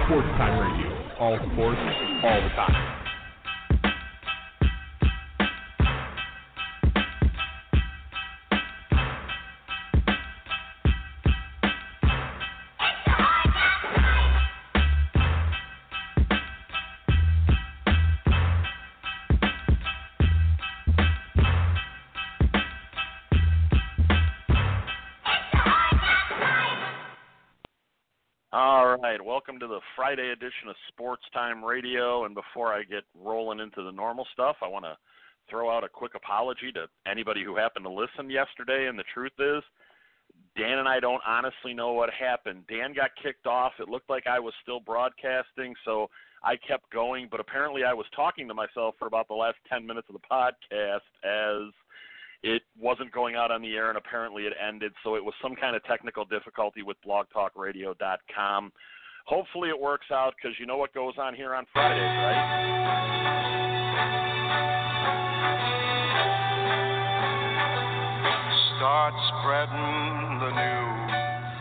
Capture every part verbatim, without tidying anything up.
Sports Time Radio. All sports, all the time. All right, welcome to the Friday edition of Sports Time Radio, and before I get rolling into the normal stuff, I want to throw out a quick apology to anybody who happened to listen yesterday, and the truth is, Dan and I don't honestly know what happened. Dan got kicked off. It looked like I was still broadcasting, so I kept going, but apparently I was talking to myself for about the last ten minutes of the podcast as it wasn't going out on the air, and apparently it ended, so it was some kind of technical difficulty with blog talk radio dot com. Hopefully it works out, because you know what goes on here on Fridays, right? Start spreading the news.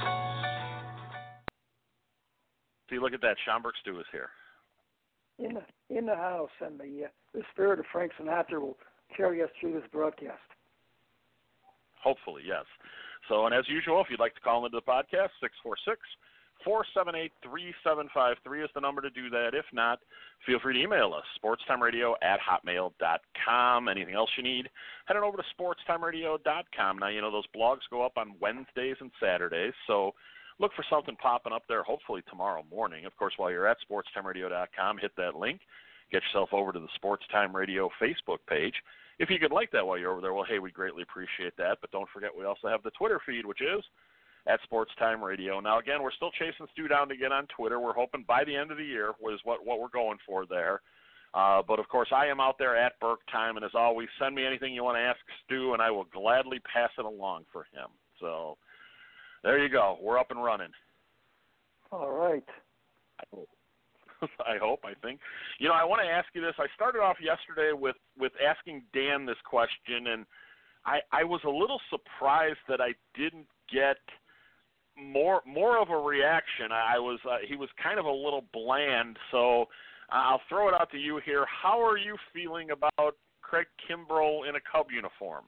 See, look at that. Schaumburg Stu is here. In the, in the house, and the, uh, the spirit of Frank Sinatra will carry us through this broadcast. Hopefully, yes. So, and as usual, if you'd like to call into the podcast, six four six, four seven eight, three seven five three is the number to do that. If not, feel free to email us, sportstime-radio at hotmail dot com. Anything else you need, head on over to sportstime-radio dot com. Now, you know, those blogs go up on Wednesdays and Saturdays, so look for something popping up there, hopefully tomorrow morning. Of course, while you're at sportstime-radio dot com, hit that link. Get yourself over to the Sports Time Radio Facebook page. If you could like that while you're over there, well, hey, we'd greatly appreciate that. But don't forget, we also have the Twitter feed, which is at Sports Time Radio. Now, again, we're still chasing Stu down to get on Twitter. We're hoping by the end of the year was what, what we're going for there. Uh, but, of course, I am out there at Burke Time. And, as always, send me anything you want to ask Stu, and I will gladly pass it along for him. So there you go. We're up and running. All right. I hope. I hope, I think. You know, I want to ask you this. I started off yesterday with, with asking Dan this question, and I, I was a little surprised that I didn't get more more of a reaction. I was uh, he was kind of a little bland, so I'll throw it out to you here. How are you feeling about Craig Kimbrell in a Cub uniform?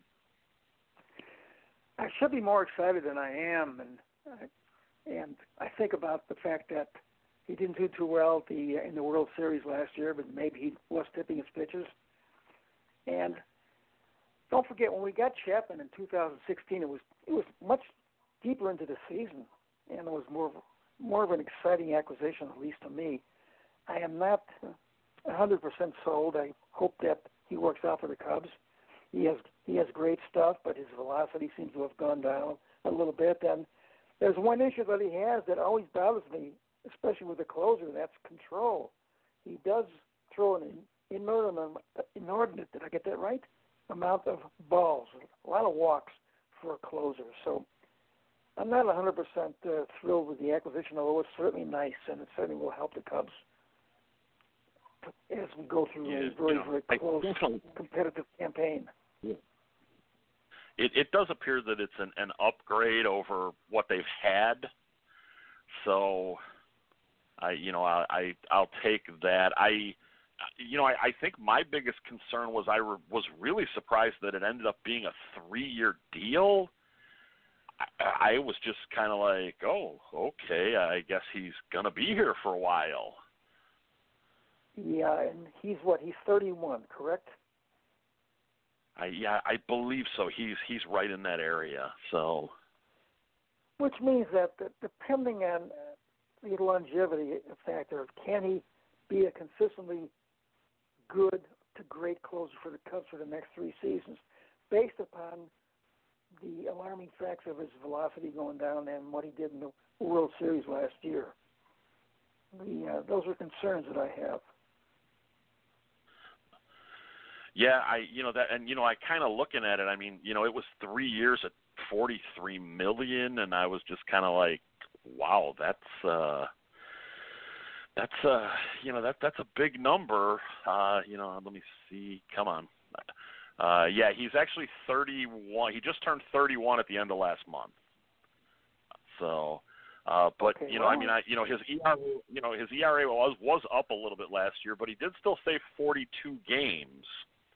I should be more excited than I am, and and I think about the fact that he didn't do too well at the, in the World Series last year, but maybe he was tipping his pitches. And don't forget, when we got Chapman in two thousand sixteen, it was it was much deeper into the season, and it was more of, more of an exciting acquisition, at least to me. I am not one hundred percent sold. I hope that he works out for the Cubs. He has he has great stuff, but his velocity seems to have gone down a little bit. And there's one issue that he has that always bothers me, especially with the closer, that's control. He does throw an inordinate, inordinate, did I get that right, amount of balls, a lot of walks for a closer. So I'm not one hundred percent uh, thrilled with the acquisition, although it's certainly nice, and it certainly will help the Cubs as we go through Yeah, a very, you know, very close, definitely- competitive campaign. Yeah. It, it does appear that it's an, an upgrade over what they've had. So, I you know I, I I'll take that. I you know I, I think my biggest concern was I re, was really surprised that it ended up being a three-year deal. I, I was just kind of like, oh, okay, I guess he's gonna be here for a while. Yeah, and he's what? He's thirty-one, correct? I yeah, I believe so. He's he's right in that area. So, which means that, that depending on the longevity factor, can he be a consistently good to great closer for the Cubs for the next three seasons, based upon the alarming facts of his velocity going down and what he did in the World Series last year. The uh, those are concerns that I have. Yeah, I you know that, and you know I kind of looking at it. I mean, you know, it was three years at forty-three million, and I was just kind of like, wow, that's uh, that's uh, you know that that's a big number. Uh, you know, let me see. Come on. Uh, yeah, he's actually thirty-one. He just turned thirty-one at the end of last month. So, Uh, but okay, you know, well, I mean, I, you know, his E R A, you know, his E R A was was up a little bit last year, but he did still save forty-two games.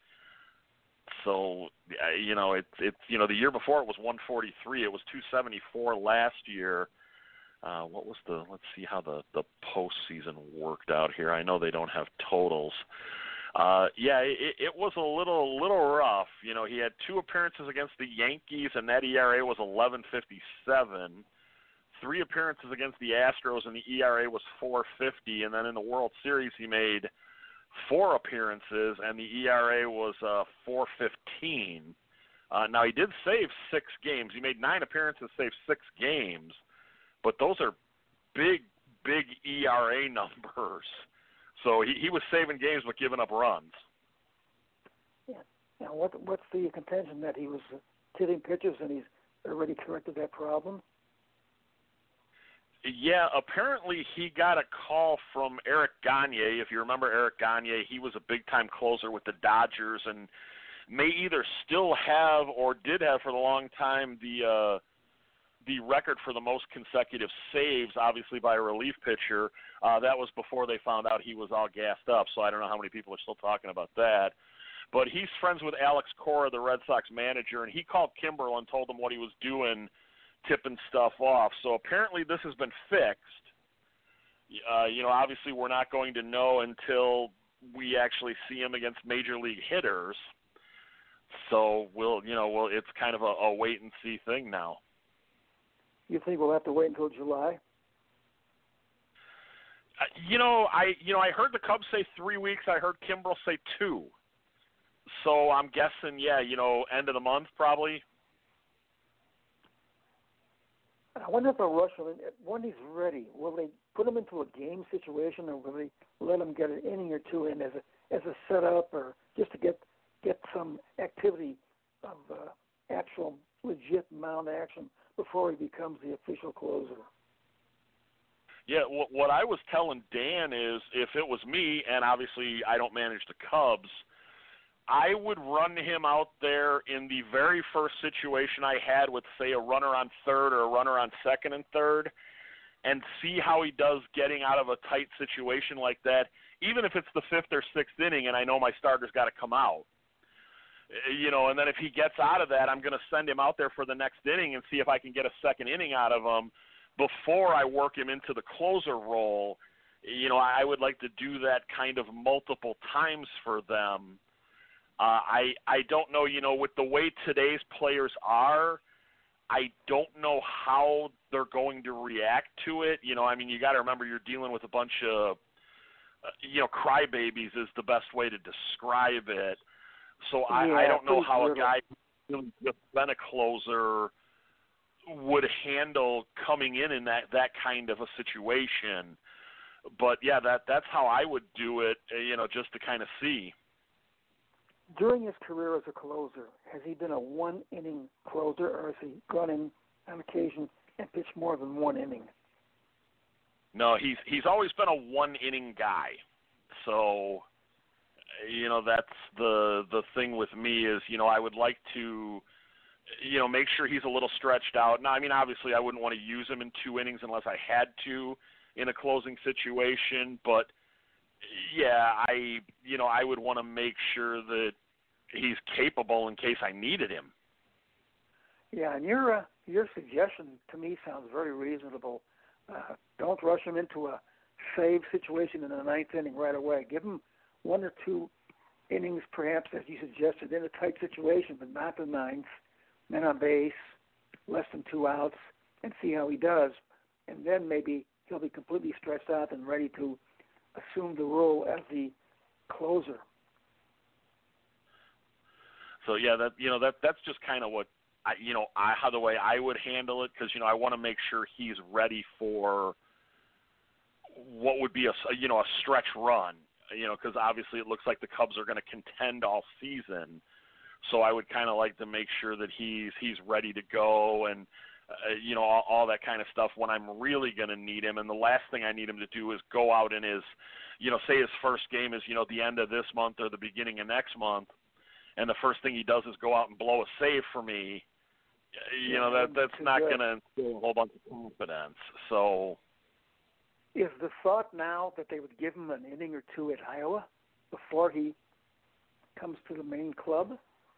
So, uh, you know, it's it's you know, the year before it was one forty-three. It was two seventy-four last year. Uh, what was the? Let's see how the the postseason worked out here. I know they don't have totals. Uh, yeah, it, it was a little little rough. You know, he had two appearances against the Yankees, and that E R A was eleven fifty-seven. Three appearances against the Astros, and the E R A was four fifty. And then in the World Series, he made four appearances, and the E R A was uh, four fifteen. Uh, now, he did save six games. He made nine appearances, saved six games, but those are big, big E R A numbers. So he, he was saving games but giving up runs. Yeah. Now, what what's the contention that he was hitting pitches and he's already corrected that problem? Yeah, apparently he got a call from Eric Gagne. If you remember Eric Gagne, he was a big-time closer with the Dodgers and may either still have or did have for a long time the uh, the record for the most consecutive saves, obviously by a relief pitcher. Uh, that was before they found out he was all gassed up, so I don't know how many people are still talking about that. But he's friends with Alex Cora, the Red Sox manager, and he called Kimbrel and told him what he was doing, tipping stuff off. So apparently this has been fixed. Uh, you know, obviously we're not going to know until we actually see him against major league hitters. So we'll, you know, well, it's kind of a, a wait and see thing now. You think we'll have to wait until July? Uh, you know, I you know I heard the Cubs say three weeks. I heard Kimbrel say two. So I'm guessing, yeah, you know, end of the month probably. I wonder if they'll rush him. When he's ready, will they put him into a game situation, or will they let him get an inning or two in as a as a setup, or just to get get some activity of uh, actual legit mound action before he becomes the official closer? Yeah, what, what I was telling Dan is if it was me, and obviously I don't manage the Cubs, I would run him out there in the very first situation I had with, say, a runner on third or a runner on second and third, and see how he does getting out of a tight situation like that, even if it's the fifth or sixth inning and I know my starter's got to come out. You know, and then if he gets out of that, I'm going to send him out there for the next inning and see if I can get a second inning out of him before I work him into the closer role. You know, I would like to do that kind of multiple times for them. Uh, I I don't know, you know, with the way today's players are, I don't know how they're going to react to it. You know, I mean, you got to remember you're dealing with a bunch of, uh, you know, crybabies is the best way to describe it. So I, yeah, I don't know how brutal. a guy who's been a closer would handle coming in in that, that kind of a situation. But, yeah, that that's how I would do it, you know, just to kind of see. During his career as a closer, has he been a one-inning closer, or has he gone in on occasion and pitched more than one inning? No, he's he's always been a one-inning guy. So, you know, that's the the thing with me is, you know, I would like to, you know, make sure he's a little stretched out. Now, I mean, obviously I wouldn't want to use him in two innings unless I had to in a closing situation, but yeah, I, you know, I would want to make sure that he's capable in case I needed him. Yeah, and your uh, your suggestion to me sounds very reasonable. Uh, don't rush him into a save situation in the ninth inning right away. Give him one or two innings, perhaps, as you suggested, in a tight situation, but not the ninth. Men on base, less than two outs, and see how he does. And then maybe he'll be completely stretched out and ready to assume the role as the closer. So yeah, that you know that that's just kind of what I, you know I how the way I would handle it, because you know I want to make sure he's ready for what would be a you know a stretch run, you know, because obviously it looks like the Cubs are going to contend all season. So I would kind of like to make sure that he's he's ready to go, and uh, you know all, all that kind of stuff when I'm really going to need him. And the last thing I need him to do is go out in his, you know, say his first game is you know the end of this month or the beginning of next month, and the first thing he does is go out and blow a save for me. you know, that that's not going to instill a whole bunch of confidence. So, is the thought now that they would give him an inning or two at Iowa before he comes to the main club?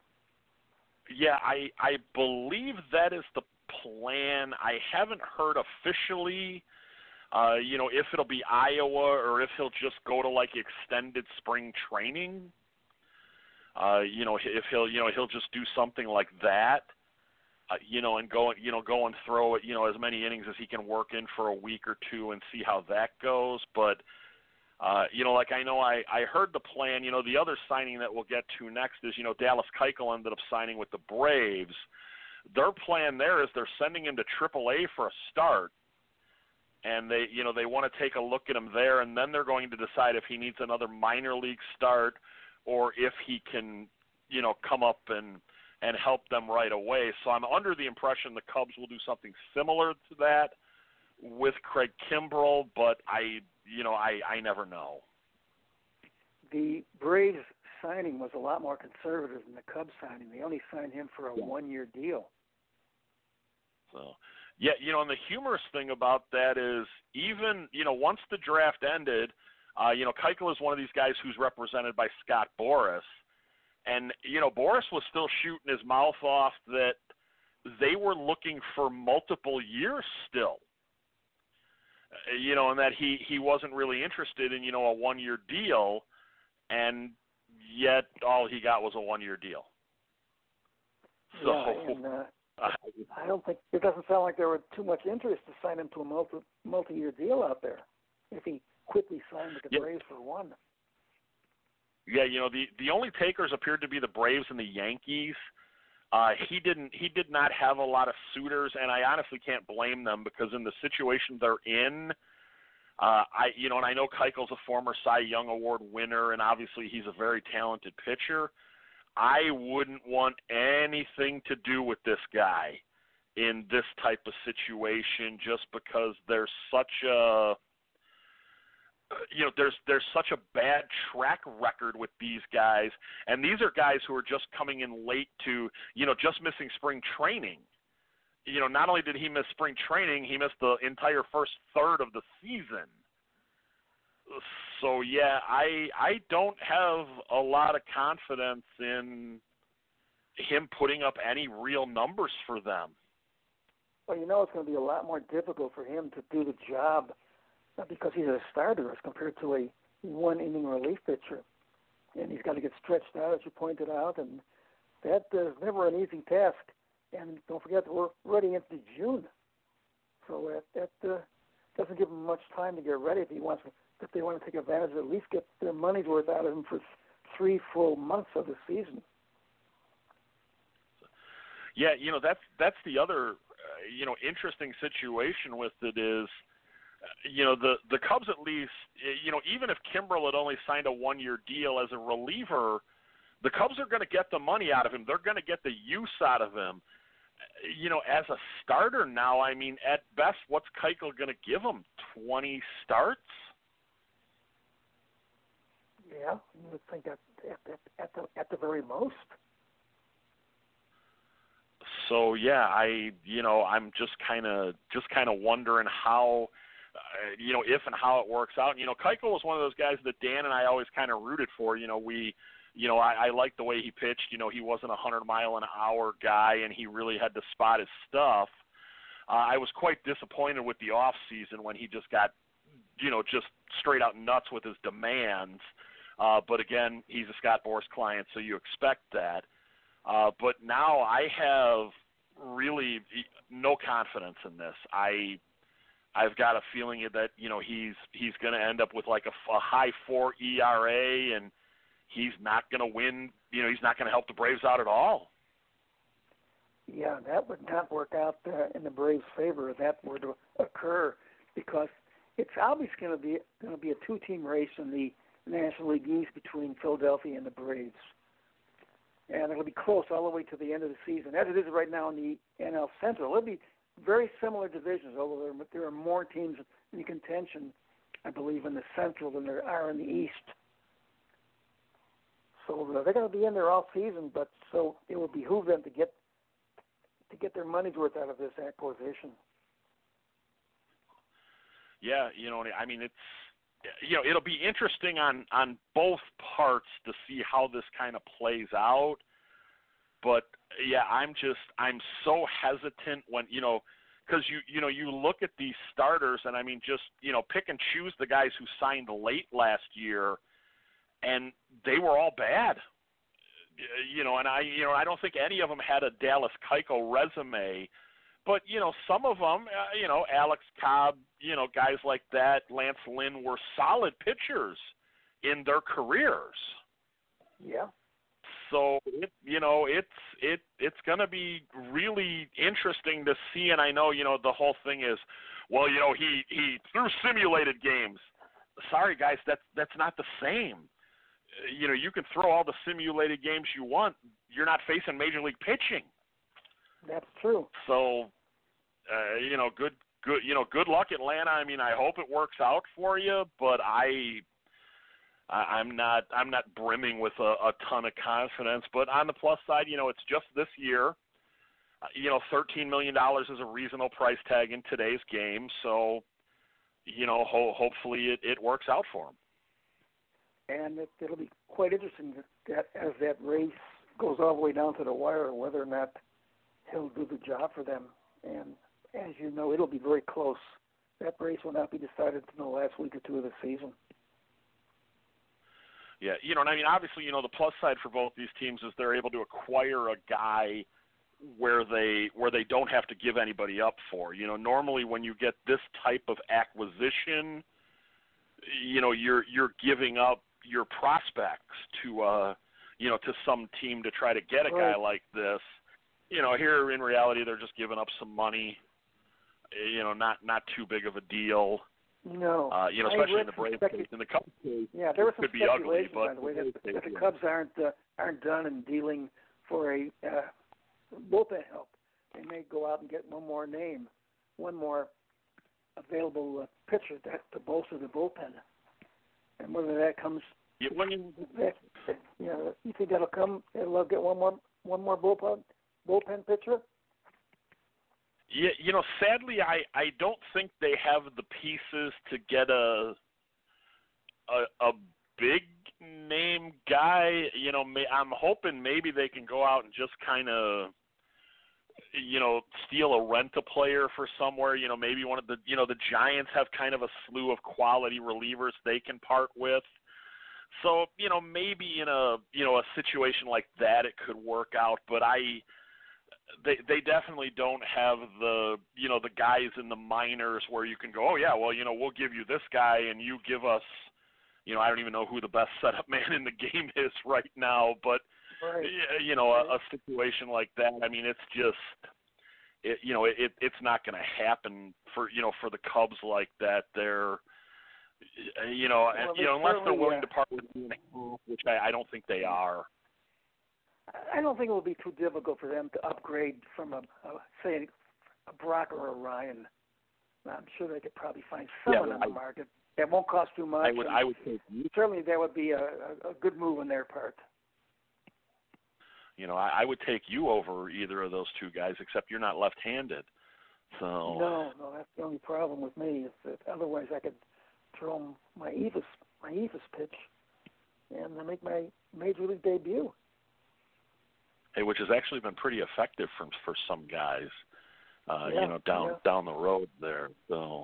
Yeah, I I believe that is the plan. I haven't heard officially, uh, you know, if it'll be Iowa or if he'll just go to like extended spring training. Uh, you know, if he'll, you know, he'll just do something like that, uh, you know, and go, you know, go and throw it, you know, as many innings as he can work in for a week or two and see how that goes. But, uh, you know, like I know I, I heard the plan, you know, the other signing that we'll get to next is, you know, Dallas Keuchel ended up signing with the Braves. Their plan there is they're sending him to triple A for a start. And they, you know, they want to take a look at him there, and then they're going to decide if he needs another minor league start or if he can, you know, come up and, and help them right away. So I'm under the impression the Cubs will do something similar to that with Craig Kimbrel, but I, you know, I, I never know. The Braves signing was a lot more conservative than the Cubs signing. They only signed him for a yeah. one-year deal. So, yeah, you know, and the humorous thing about that is even, you know, once the draft ended, Uh, you know, Keuchel is one of these guys who's represented by Scott Boras. And, you know, Boras was still shooting his mouth off that they were looking for multiple years still. Uh, you know, and that he, he wasn't really interested in, you know, a one-year deal, and yet all he got was a one-year deal. So, yeah, and, uh, I don't think, it doesn't sound like there were too much interest to sign him to a multi, multi-year deal out there if he quickly signed with the yeah. Braves for one. Yeah, you know, the, the only takers appeared to be the Braves and the Yankees. Uh, he didn't. He did not have a lot of suitors, and I honestly can't blame them because in the situation they're in, uh, I you know, and I know Keuchel's a former Cy Young Award winner, and obviously he's a very talented pitcher. I wouldn't want anything to do with this guy in this type of situation, just because there's such a you know, there's there's such a bad track record with these guys, and these are guys who are just coming in late to, you know, just missing spring training. You know, not only did he miss spring training, he missed the entire first third of the season. So, yeah, I I don't have a lot of confidence in him putting up any real numbers for them. Well, you know, it's going to be a lot more difficult for him to do the job because he's a starter as compared to a one-inning relief pitcher. And he's got to get stretched out, as you pointed out, and that is never an easy task. And don't forget, we're already into June. So that, that uh, doesn't give him much time to get ready if he wants to, if they want to take advantage of at least get their money's worth out of him for three full months of the season. Yeah, you know, that's that's the other, uh, you know, interesting situation with it is, you know, the, the Cubs at least, you know, even if Kimbrel had only signed a one-year deal as a reliever, the Cubs are going to get the money out of him. They're going to get the use out of him. You know, as a starter now, I mean, at best, what's Keuchel going to give him? twenty starts? Yeah, you would think at, at, at, the, at the very most. So, yeah, I, you know, I'm just kind of just kind of wondering how – Uh, you know, if and how it works out. And, you know, Keuchel was one of those guys that Dan and I always kind of rooted for. You know, we, you know, I, I liked the way he pitched. You know, he wasn't a hundred mile an hour guy, and he really had to spot his stuff. Uh, I was quite disappointed with the off season when he just got, you know, just straight out nuts with his demands. Uh, but again, he's a Scott Boras client, so you expect that. Uh, but now I have really no confidence in this. I. I've got a feeling that, you know, he's he's going to end up with like a, a high four E R A, and he's not going to win. You know, he's not going to help the Braves out at all. Yeah, that would not work out uh, in the Braves' favor if that were to occur, because it's obviously going to be going to be a two-team race in the National League East between Philadelphia and the Braves, and it'll be close all the way to the end of the season, as it is right now in the N L Central. It'll be very similar divisions, although there, there are more teams in contention, I believe, in the Central than there are in the East. So uh, they're going to be in there all season, but so it will behoove them to get to get their money's worth out of this acquisition. Yeah, you know, I mean, it's, you know, it'll be interesting on, on both parts to see how this kind of plays out. But, yeah, I'm just, I'm so hesitant when, you know, because you, you know, you look at these starters and, I mean, just, you know, pick and choose the guys who signed late last year, and they were all bad. You know, and I, you know, I don't think any of them had a Dallas Keuchel resume. But, you know, some of them, uh, you know, Alex Cobb, you know, guys like that, Lance Lynn, were solid pitchers in their careers. Yeah. So, it, you know, it's it it's going to be really interesting to see. And I know, you know, the whole thing is, well, you know, he, he threw simulated games. Sorry, guys, that's, that's not the same. You know, you can throw all the simulated games you want. You're not facing Major League pitching. That's true. So, uh, you know, good, good, you know, good luck, Atlanta. I mean, I hope it works out for you, but I, I I'm not, I'm not brimming with a, a ton of confidence. But on the plus side, you know, it's just this year. Uh, you know, thirteen million dollars is a reasonable price tag in today's game. So, you know, ho- hopefully it, it works out for him. And it, it'll be quite interesting that as that race goes all the way down to the wire, whether or not he'll do the job for them. And as you know, it'll be very close. That race will not be decided until the last week or two of the season. Yeah, you know, and I mean, obviously, you know, the plus side for both these teams is they're able to acquire a guy where they where they don't have to give anybody up for. You know, normally when you get this type of acquisition, you know, you're you're giving up your prospects to uh you know to some team to try to get a guy right. like this. You know, here in reality they're just giving up some money. You know, not not too big of a deal. No, uh, you know, especially in the Braves case, in the Cubs case. Yeah, there was some could be ugly, speculation, but by the way, that, case, that the yeah. Cubs aren't uh, aren't done in dealing for a uh, bullpen help. They may go out and get one more name, one more available uh, pitcher that to bolster the bullpen. And whether that comes, yeah, when you, that, you know, you think that'll come? They'll get one more one more bullpen bullpen pitcher. Yeah, you know, sadly, I, I don't think they have the pieces to get a a, a big name guy. You know, may, I'm hoping maybe they can go out and just kind of, you know, steal a rent-a player for somewhere. You know, maybe one of the, you know, the Giants have kind of a slew of quality relievers they can part with. So, you know, maybe in a, you know, a situation like that it could work out. But I. They they definitely don't have the, you know, the guys in the minors where you can go, oh, yeah, well, you know, we'll give you this guy and you give us, you know, I don't even know who the best setup man in the game is right now. But, right. you know, a, a situation like that, I mean, it's just, it, you know, it it's not going to happen for, you know, for the Cubs like that. They're, you know, well, and, you know unless they're willing yeah. to part with you, which I, I don't think they are. I don't think it will be too difficult for them to upgrade from a, a say, a Brock or a Ryan. I'm sure they could probably find someone yeah, on the I, market that won't cost too much. I would, I would think you. Certainly, that would be a, a, a good move on their part. You know, I, I would take you over either of those two guys, except you're not left-handed. So no, no, that's the only problem with me. Is that otherwise I could throw my Evis, my Evis pitch, and then make my major league debut. Hey, which has actually been pretty effective for for some guys, uh, yeah, you know, down yeah. down the road there. So,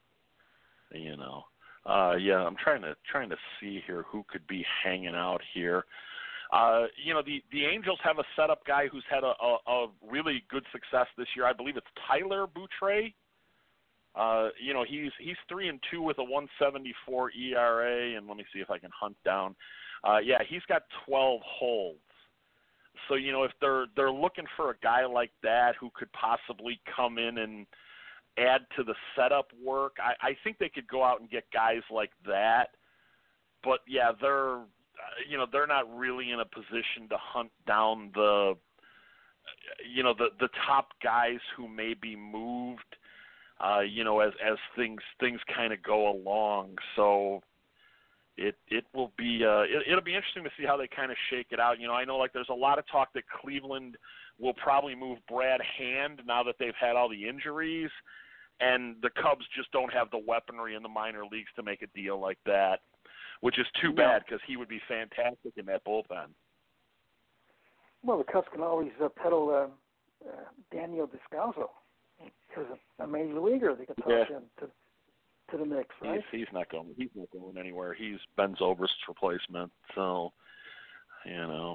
you know, uh, yeah, I'm trying to trying to see here who could be hanging out here. Uh, you know, the the Angels have a setup guy who's had a, a, a really good success this year. I believe it's Tyler Boutrey. Uh, you know, he's he's three and two with a one seventy-four E R A, and let me see if I can hunt down. Uh, yeah, he's got twelve holds. So, you know, if they're they're looking for a guy like that who could possibly come in and add to the setup work, I, I think they could go out and get guys like that. But, yeah, they're, you know, they're not really in a position to hunt down the, you know, the, the top guys who may be moved, uh, you know, as, as things things kind of go along. So, it it will be uh, it, it'll be interesting to see how they kind of shake it out. You know, I know like there's a lot of talk that Cleveland will probably move Brad Hand now that they've had all the injuries, and the Cubs just don't have the weaponry in the minor leagues to make a deal like that, which is too no. bad because he would be fantastic in that bullpen. Well, the Cubs can always uh, peddle uh, uh, Daniel Descalso. He's a major leaguer. They can toss Yeah. him to to the mix, right? He's, he's not going. He's not going anywhere. He's Ben Zobrist's replacement. So, you know.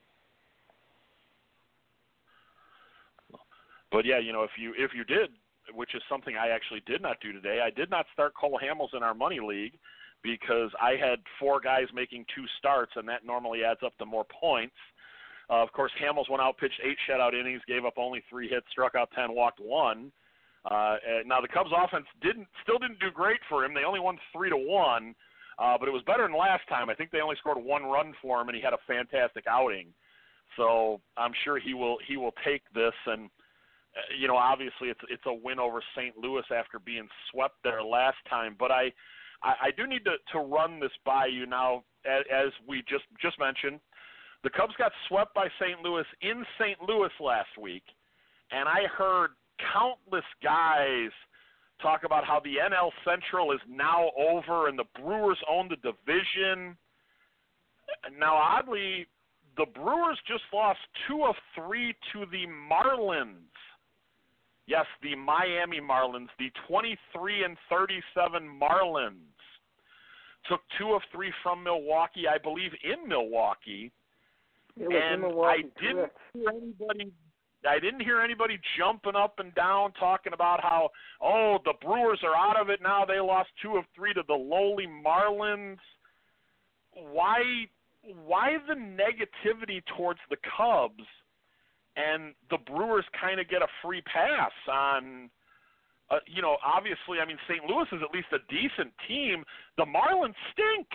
But yeah, you know, if you if you did, which is something I actually did not do today, I did not start Cole Hamels in our money league because I had four guys making two starts, and that normally adds up to more points. Uh, of course, Hamels went out, pitched eight shutout innings, gave up only three hits, struck out ten, walked one. Uh, now the Cubs offense didn't still didn't do great for him. They only won three to one, uh, but it was better than last time. I think they only scored one run for him, and he had a fantastic outing. So I'm sure he will he will take this, and uh, you know obviously it's it's a win over Saint Louis after being swept there last time. But I I, I do need to, to run this by you now, as, as we just just mentioned. The Cubs got swept by Saint Louis in Saint Louis last week, and I heard countless guys talk about how the N L Central is now over and the Brewers own the division. Now, oddly, the Brewers just lost two of three to the Marlins. Yes, the Miami Marlins, the twenty-three and thirty-seven Marlins. Took two of three from Milwaukee, I believe, in Milwaukee. It was and in Milwaukee, I didn't correct. hear anybody. I didn't hear anybody jumping up and down talking about how, oh, the Brewers are out of it now. They lost two of three to the lowly Marlins. Why? Why the negativity towards the Cubs, and the Brewers kind of get a free pass on? Uh, you know, obviously, I mean, Saint Louis is at least a decent team. The Marlins stink.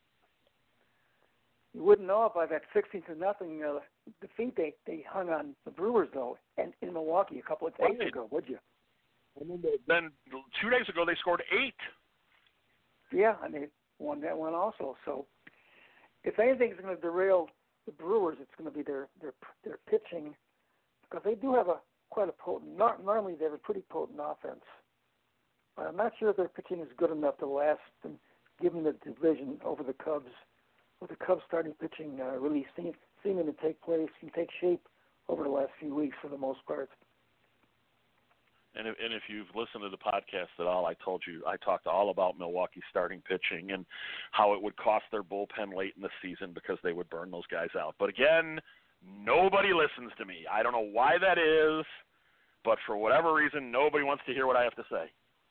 You wouldn't know it by that sixteen to nothing uh, defeat they, they hung on the Brewers, though, and in Milwaukee a couple of days Right. ago, would you? And then, they, then two days ago they scored eight. Yeah, and they won that one also. So if anything's going to derail the Brewers, it's going to be their their their pitching, because they do have a quite a potent. Not, normally they have a pretty potent offense, but I'm not sure if their pitching is good enough to last and give them the division over the Cubs. With the Cubs starting pitching uh, really seem, seeming to take place and take shape over the last few weeks for the most part. And if, and if you've listened to the podcast at all, I told you, I talked all about Milwaukee starting pitching and how it would cost their bullpen late in the season because they would burn those guys out. But again, nobody listens to me. I don't know why that is, but for whatever reason, nobody wants to hear what I have to say.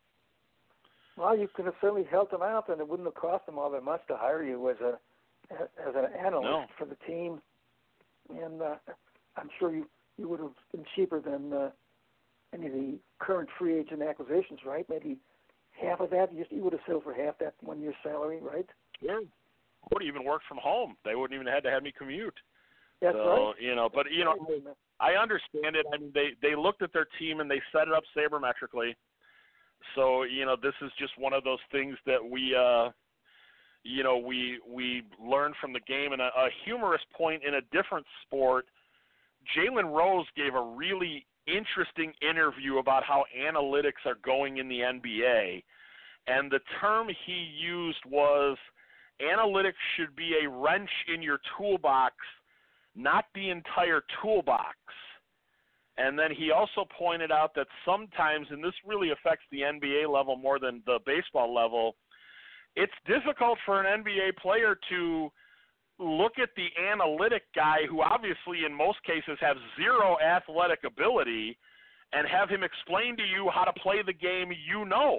Well, you could have certainly helped them out, and it wouldn't have cost them all that much to hire you as a as an analyst No. for the team. And uh, I'm sure you, you would have been cheaper than uh, any of the current free agent acquisitions, right? Maybe half of that. You, just, you would have settled for half that one year's salary, right? Yeah. I would have even worked from home. They wouldn't even have to have me commute. That's so, right. you know, but, you know, I understand it. I mean, they, they looked at their team and they set it up sabermetrically. So, you know, this is just one of those things that we, uh, you know, we we learned from the game. And a, a humorous point in a different sport, Jalen Rose gave a really interesting interview about how analytics are going in the N B A. And the term he used was analytics should be a wrench in your toolbox, not the entire toolbox. And then he also pointed out that sometimes, and this really affects the N B A level more than the baseball level, it's difficult for an N B A player to look at the analytic guy who obviously in most cases has zero athletic ability and have him explain to you how to play the game you know.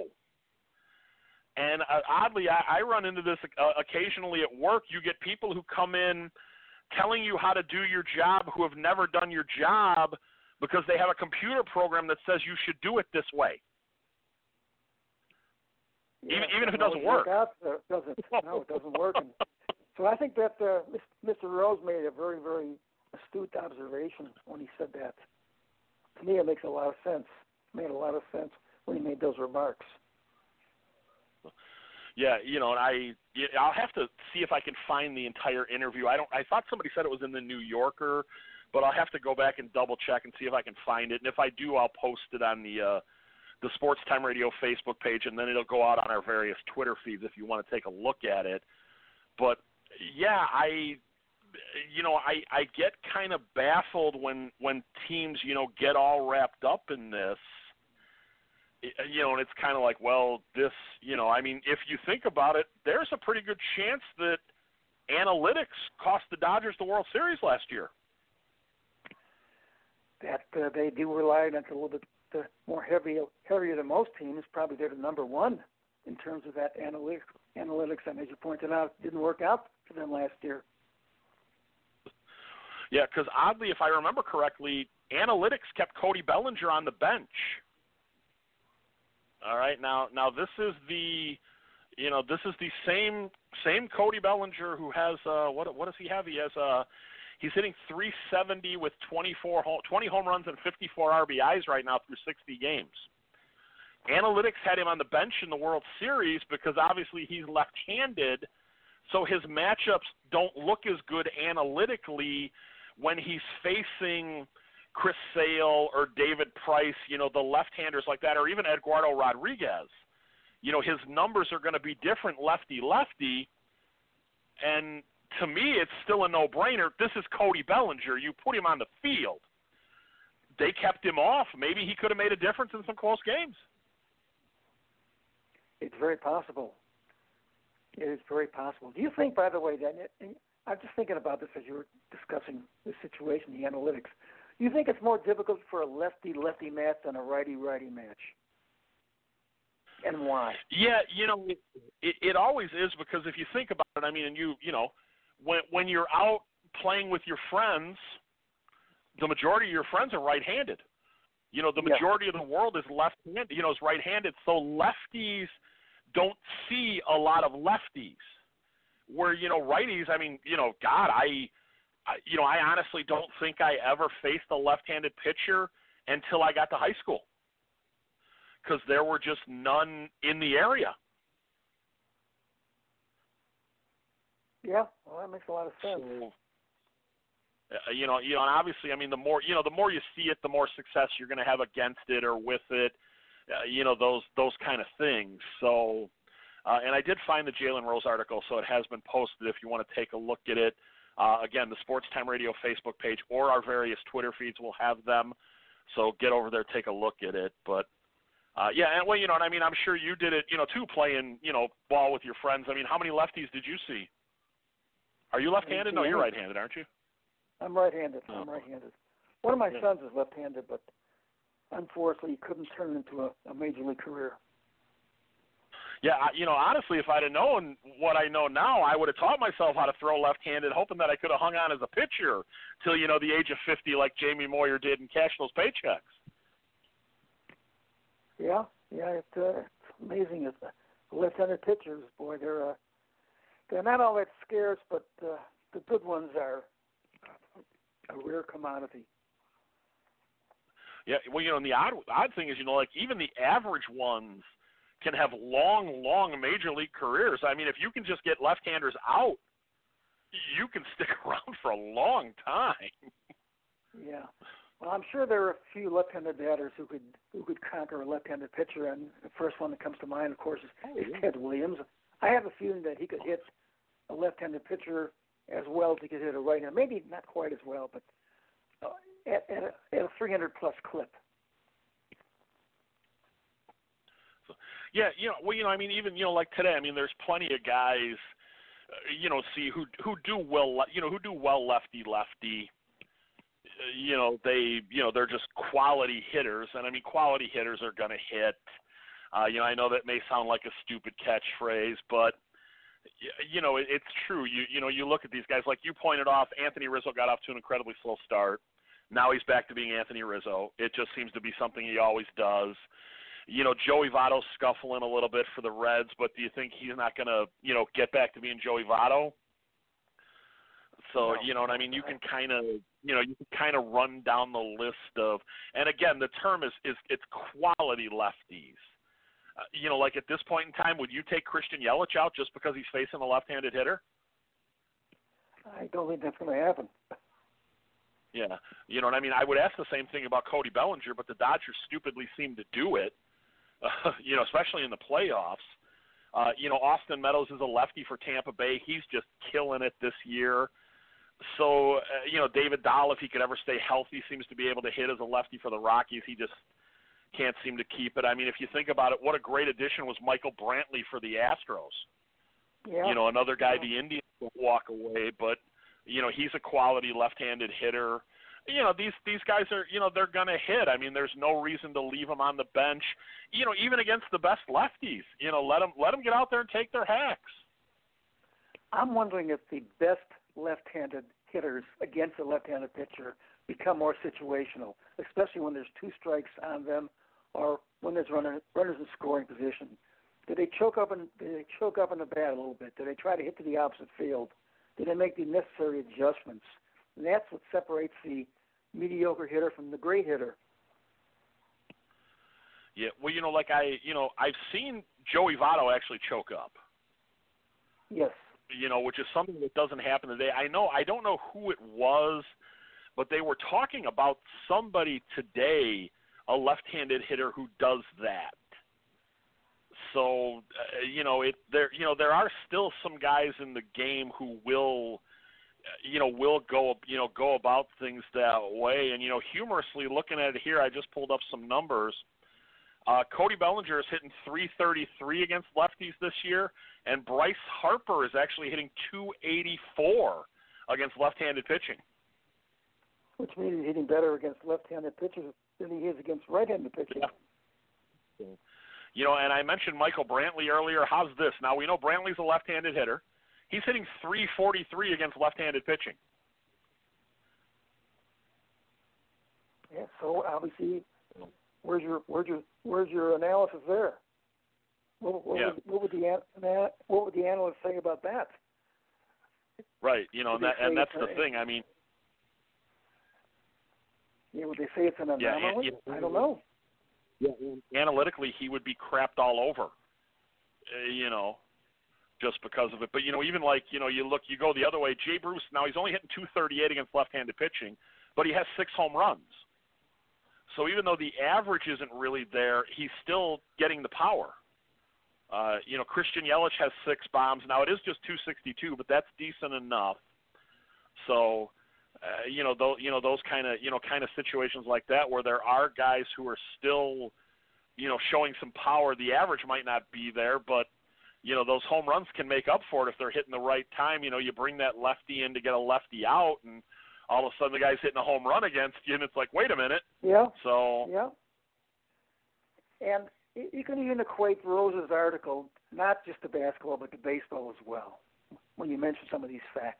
And uh, oddly, I, I run into this uh, occasionally at work. You get people who come in telling you how to do your job who have never done your job because they have a computer program that says you should do it this way. Yeah, even even if it no, doesn't work. Out, uh, doesn't, no, it doesn't work. And so I think that uh, Mister Rose made a very, very astute observation when he said that. To me, it makes a lot of sense. It made a lot of sense when he made those remarks. Yeah, you know, and I I'll have to see if I can find the entire interview. I don't. I thought somebody said it was in the New Yorker, but I'll have to go back and double check and see if I can find it. And if I do, I'll post it on the uh, the Sports Time Radio Facebook page, and then it'll go out on our various Twitter feeds if you want to take a look at it. But yeah, I you know I I get kind of baffled when when teams you know get all wrapped up in this. You know, and it's kind of like, well, this, you know, I mean, if you think about it, there's a pretty good chance that analytics cost the Dodgers the World Series last year. That uh, they do rely on it a little bit uh, more heavy, heavier than most teams. Probably they're the number one in terms of that analytics. Analytics, and as you pointed out, didn't work out for them last year. Yeah, because oddly, if I remember correctly, analytics kept Cody Bellinger on the bench. All right, now now this is the, you know, this is the same same Cody Bellinger who has uh, what what does he have? He has uh, he's hitting three seventy with twenty-four home, twenty home runs and fifty-four R B Is right now through sixty games. Analytics had him on the bench in the World Series because obviously he's left-handed, so his matchups don't look as good analytically when he's facing Chris Sale or David Price, you know, the left-handers like that, or even Eduardo Rodriguez. You know, his numbers are going to be different lefty-lefty, and to me it's still a no-brainer. This is Cody Bellinger. You put him on the field. They kept him off. Maybe he could have made a difference in some close games. It's very possible. It is very possible. Do you think, by the way, that I'm just thinking about this as you were discussing the situation, the analytics, do you think it's more difficult for a lefty-lefty match than a righty-righty match? And why? Yeah, you know, it, it, it always is, because if you think about it, I mean, and you, you know, when when you're out playing with your friends, the majority of your friends are right-handed. You know, the majority yeah. of the world is left-handed, you know, is right-handed. So lefties don't see a lot of lefties. Where, you know, righties, I mean, you know, God, I, I you know, I honestly don't think I ever faced a left-handed pitcher until I got to high school, because there were just none in the area. Yeah, well, that makes a lot of sense. So, uh, you know, you know, and obviously, I mean, the more you know, the more you see it, the more success you're going to have against it or with it. Uh, you know, those those kind of things. So, uh, and I did find the Jalen Rose article, so it has been posted if you want to take a look at it. Uh, again, the Sports Time Radio Facebook page or our various Twitter feeds will have them. So get over there, take a look at it. But Uh, yeah, and well, you know, and I mean, I'm sure you did it, you know, too, playing, you know, ball with your friends. I mean, how many lefties did you see? Are you left-handed? No, you're right-handed, aren't you? I'm right-handed. Oh. I'm right-handed. One of my yeah. sons is left-handed, but unfortunately, he couldn't turn it into a, a major league career. Yeah, I, you know, honestly, if I'd have known what I know now, I would have taught myself how to throw left-handed, hoping that I could have hung on as a pitcher till, you know, the age of fifty, like Jamie Moyer did, and cash those paychecks. Yeah, yeah, it's, uh, it's amazing. It's, uh, left-handed pitchers, boy, they're uh, they're not all that scarce, but uh, the good ones are a rare commodity. Yeah, well, you know, and the odd odd thing is, you know, like even the average ones can have long, long major league careers. I mean, if you can just get left-handers out, you can stick around for a long time. Yeah. Well, I'm sure there are a few left-handed batters who could who could conquer a left-handed pitcher, and the first one that comes to mind, of course, is, oh, is yeah. Ted Williams. I have a feeling that he could hit a left-handed pitcher as well as he could hit a right-handed. Maybe not quite as well, but uh, at, at, a, at a three hundred plus clip. So, yeah, you know, well, you know, I mean, even, you know, like today, I mean, there's plenty of guys, uh, you know, see who who do well, you know, who do well lefty-lefty. You know, they, you know, they're just quality hitters, and I mean, quality hitters are going to hit. Uh, you know, I know that may sound like a stupid catchphrase, but you know, it, it's true. You, you know, you look at these guys, like you pointed off. Anthony Rizzo got off to an incredibly slow start. Now he's back to being Anthony Rizzo. It just seems to be something he always does. You know, Joey Votto's scuffling a little bit for the Reds, but do you think he's not going to, you know, get back to being Joey Votto? So, you know what I mean? You can kind of, you know, you can kind of run down the list of, and again, the term is, is it's quality lefties. uh, you know, like at this point in time, would you take Christian Yelich out just because he's facing a left-handed hitter? I don't think that's going to happen. Yeah, you know what I mean? I would ask the same thing about Cody Bellinger, but the Dodgers stupidly seem to do it, uh, you know, especially in the playoffs. Uh, you know, Austin Meadows is a lefty for Tampa Bay. He's just killing it this year. So, uh, you know, David Dahl, if he could ever stay healthy, seems to be able to hit as a lefty for the Rockies. He just can't seem to keep it. I mean, if you think about it, what a great addition was Michael Brantley for the Astros. Yeah. You know, another guy Yeah. the Indians will walk away, but, you know, he's a quality left-handed hitter. You know, these these guys are, you know, they're going to hit. I mean, there's no reason to leave them on the bench, you know, even against the best lefties. You know, let them, let them get out there and take their hacks. I'm wondering if the best left-handed hitters against a left-handed pitcher become more situational, especially when there's two strikes on them or when there's runner, runners in scoring position. Do they choke up and do they choke up in the bat a little bit? Do they try to hit to the opposite field? Do they make the necessary adjustments? And that's what separates the mediocre hitter from the great hitter. Yeah, well, you know, like I, you know, I've seen Joey Votto actually choke up. Yes. You know, which is something that doesn't happen today. I know, I don't know who it was, but they were talking about somebody today, a left-handed hitter who does that. So, uh, you know, it there, you know, there are still some guys in the game who will, you know, will go, you know, go about things that way. And, you know, humorously looking at it here, I just pulled up some numbers. Uh, Cody Bellinger is hitting three thirty-three against lefties this year, and Bryce Harper is actually hitting two eighty-four against left-handed pitching. Which means he's hitting better against left-handed pitchers than he is against right-handed pitchers. Yeah. You know, and I mentioned Michael Brantley earlier. How's this? Now, we know Brantley's a left-handed hitter. He's hitting three forty-three against left-handed pitching. Yeah, so obviously, where's your where's your where's your analysis there? What, what, yeah. would, what would the what would the analyst say about that? Right. You know, and, that, and that's the thing. I mean, yeah, would they say it's an anomaly? Yeah, and, yeah, I don't know. Yeah, analytically, he would be crapped all over. Uh, you know. Just because of it. But, you know, even like, you know, you look, you go the other way, Jay Bruce, now he's only hitting two thirty-eight against left-handed pitching, but he has six home runs. So even though the average isn't really there, he's still getting the power. Uh, you know, Christian Yelich has six bombs. Now, it is just two sixty-two, but that's decent enough. So, uh, you know, those, you know, those kind of, you know, kind of situations like that where there are guys who are still, you know, showing some power. The average might not be there, but you know, those home runs can make up for it if they're hitting the right time. You know, you bring that lefty in to get a lefty out, and all of a sudden the guy's hitting a home run against you, and it's like, wait a minute. Yeah. So. Yeah. And you can even equate Rose's article not just to basketball, but to baseball as well, when you mention some of these facts.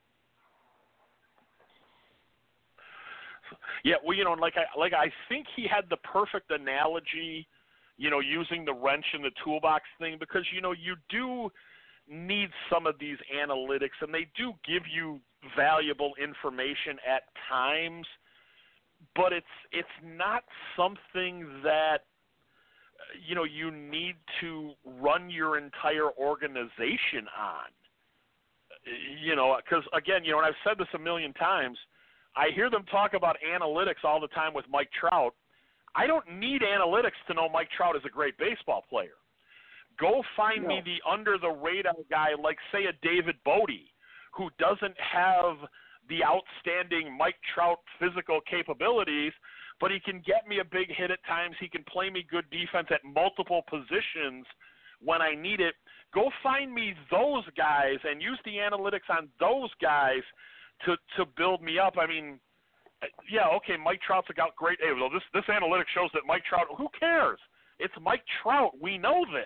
Yeah, well, you know, like I like I think he had the perfect analogy, you know, using the wrench in the toolbox thing, because, you know, you do need some of these analytics, and they do give you valuable information at times, but it's it's not something that, you know, you need to run your entire organization on. You know, because, again, you know, and I've said this a million times, I hear them talk about analytics all the time with Mike Trout. I don't need analytics to know Mike Trout is a great baseball player. Go find no. me the under-the-radar guy like, say, a David Bodie, who doesn't have the outstanding Mike Trout physical capabilities, but he can get me a big hit at times. He can play me good defense at multiple positions when I need it. Go find me those guys and use the analytics on those guys to, to build me up. I mean, yeah, okay, Mike Trout's a great. Hey, well, this this analytics shows that Mike Trout. Who cares? It's Mike Trout. We know this.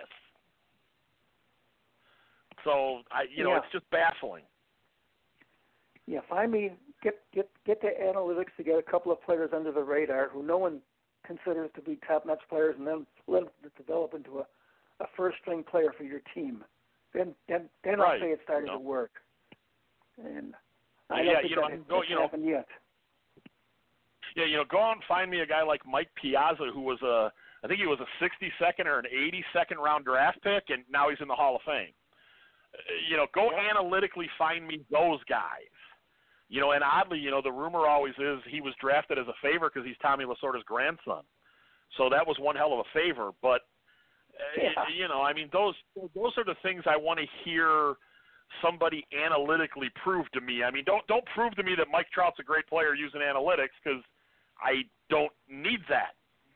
So I, you know, yeah. it's just baffling. Yeah, find me get get get the analytics to get a couple of players under the radar who no one considers to be top-notch players, and then let them develop into a, a first-string player for your team. Then then then right. I'll say it started no. to work. And I yeah, don't think you know, that has go, you know, happened yet. Yeah, you know, go out and find me a guy like Mike Piazza, who was a I think he was a sixty-second or an eighty-second round draft pick, and now he's in the Hall of Fame. You know, go yeah. analytically find me those guys. You know, and oddly, you know, the rumor always is he was drafted as a favor because he's Tommy Lasorda's grandson. So that was one hell of a favor. But, yeah. uh, you know, I mean, those those are the things I want to hear somebody analytically prove to me. I mean, don't don't prove to me that Mike Trout's a great player using analytics, because I don't need that.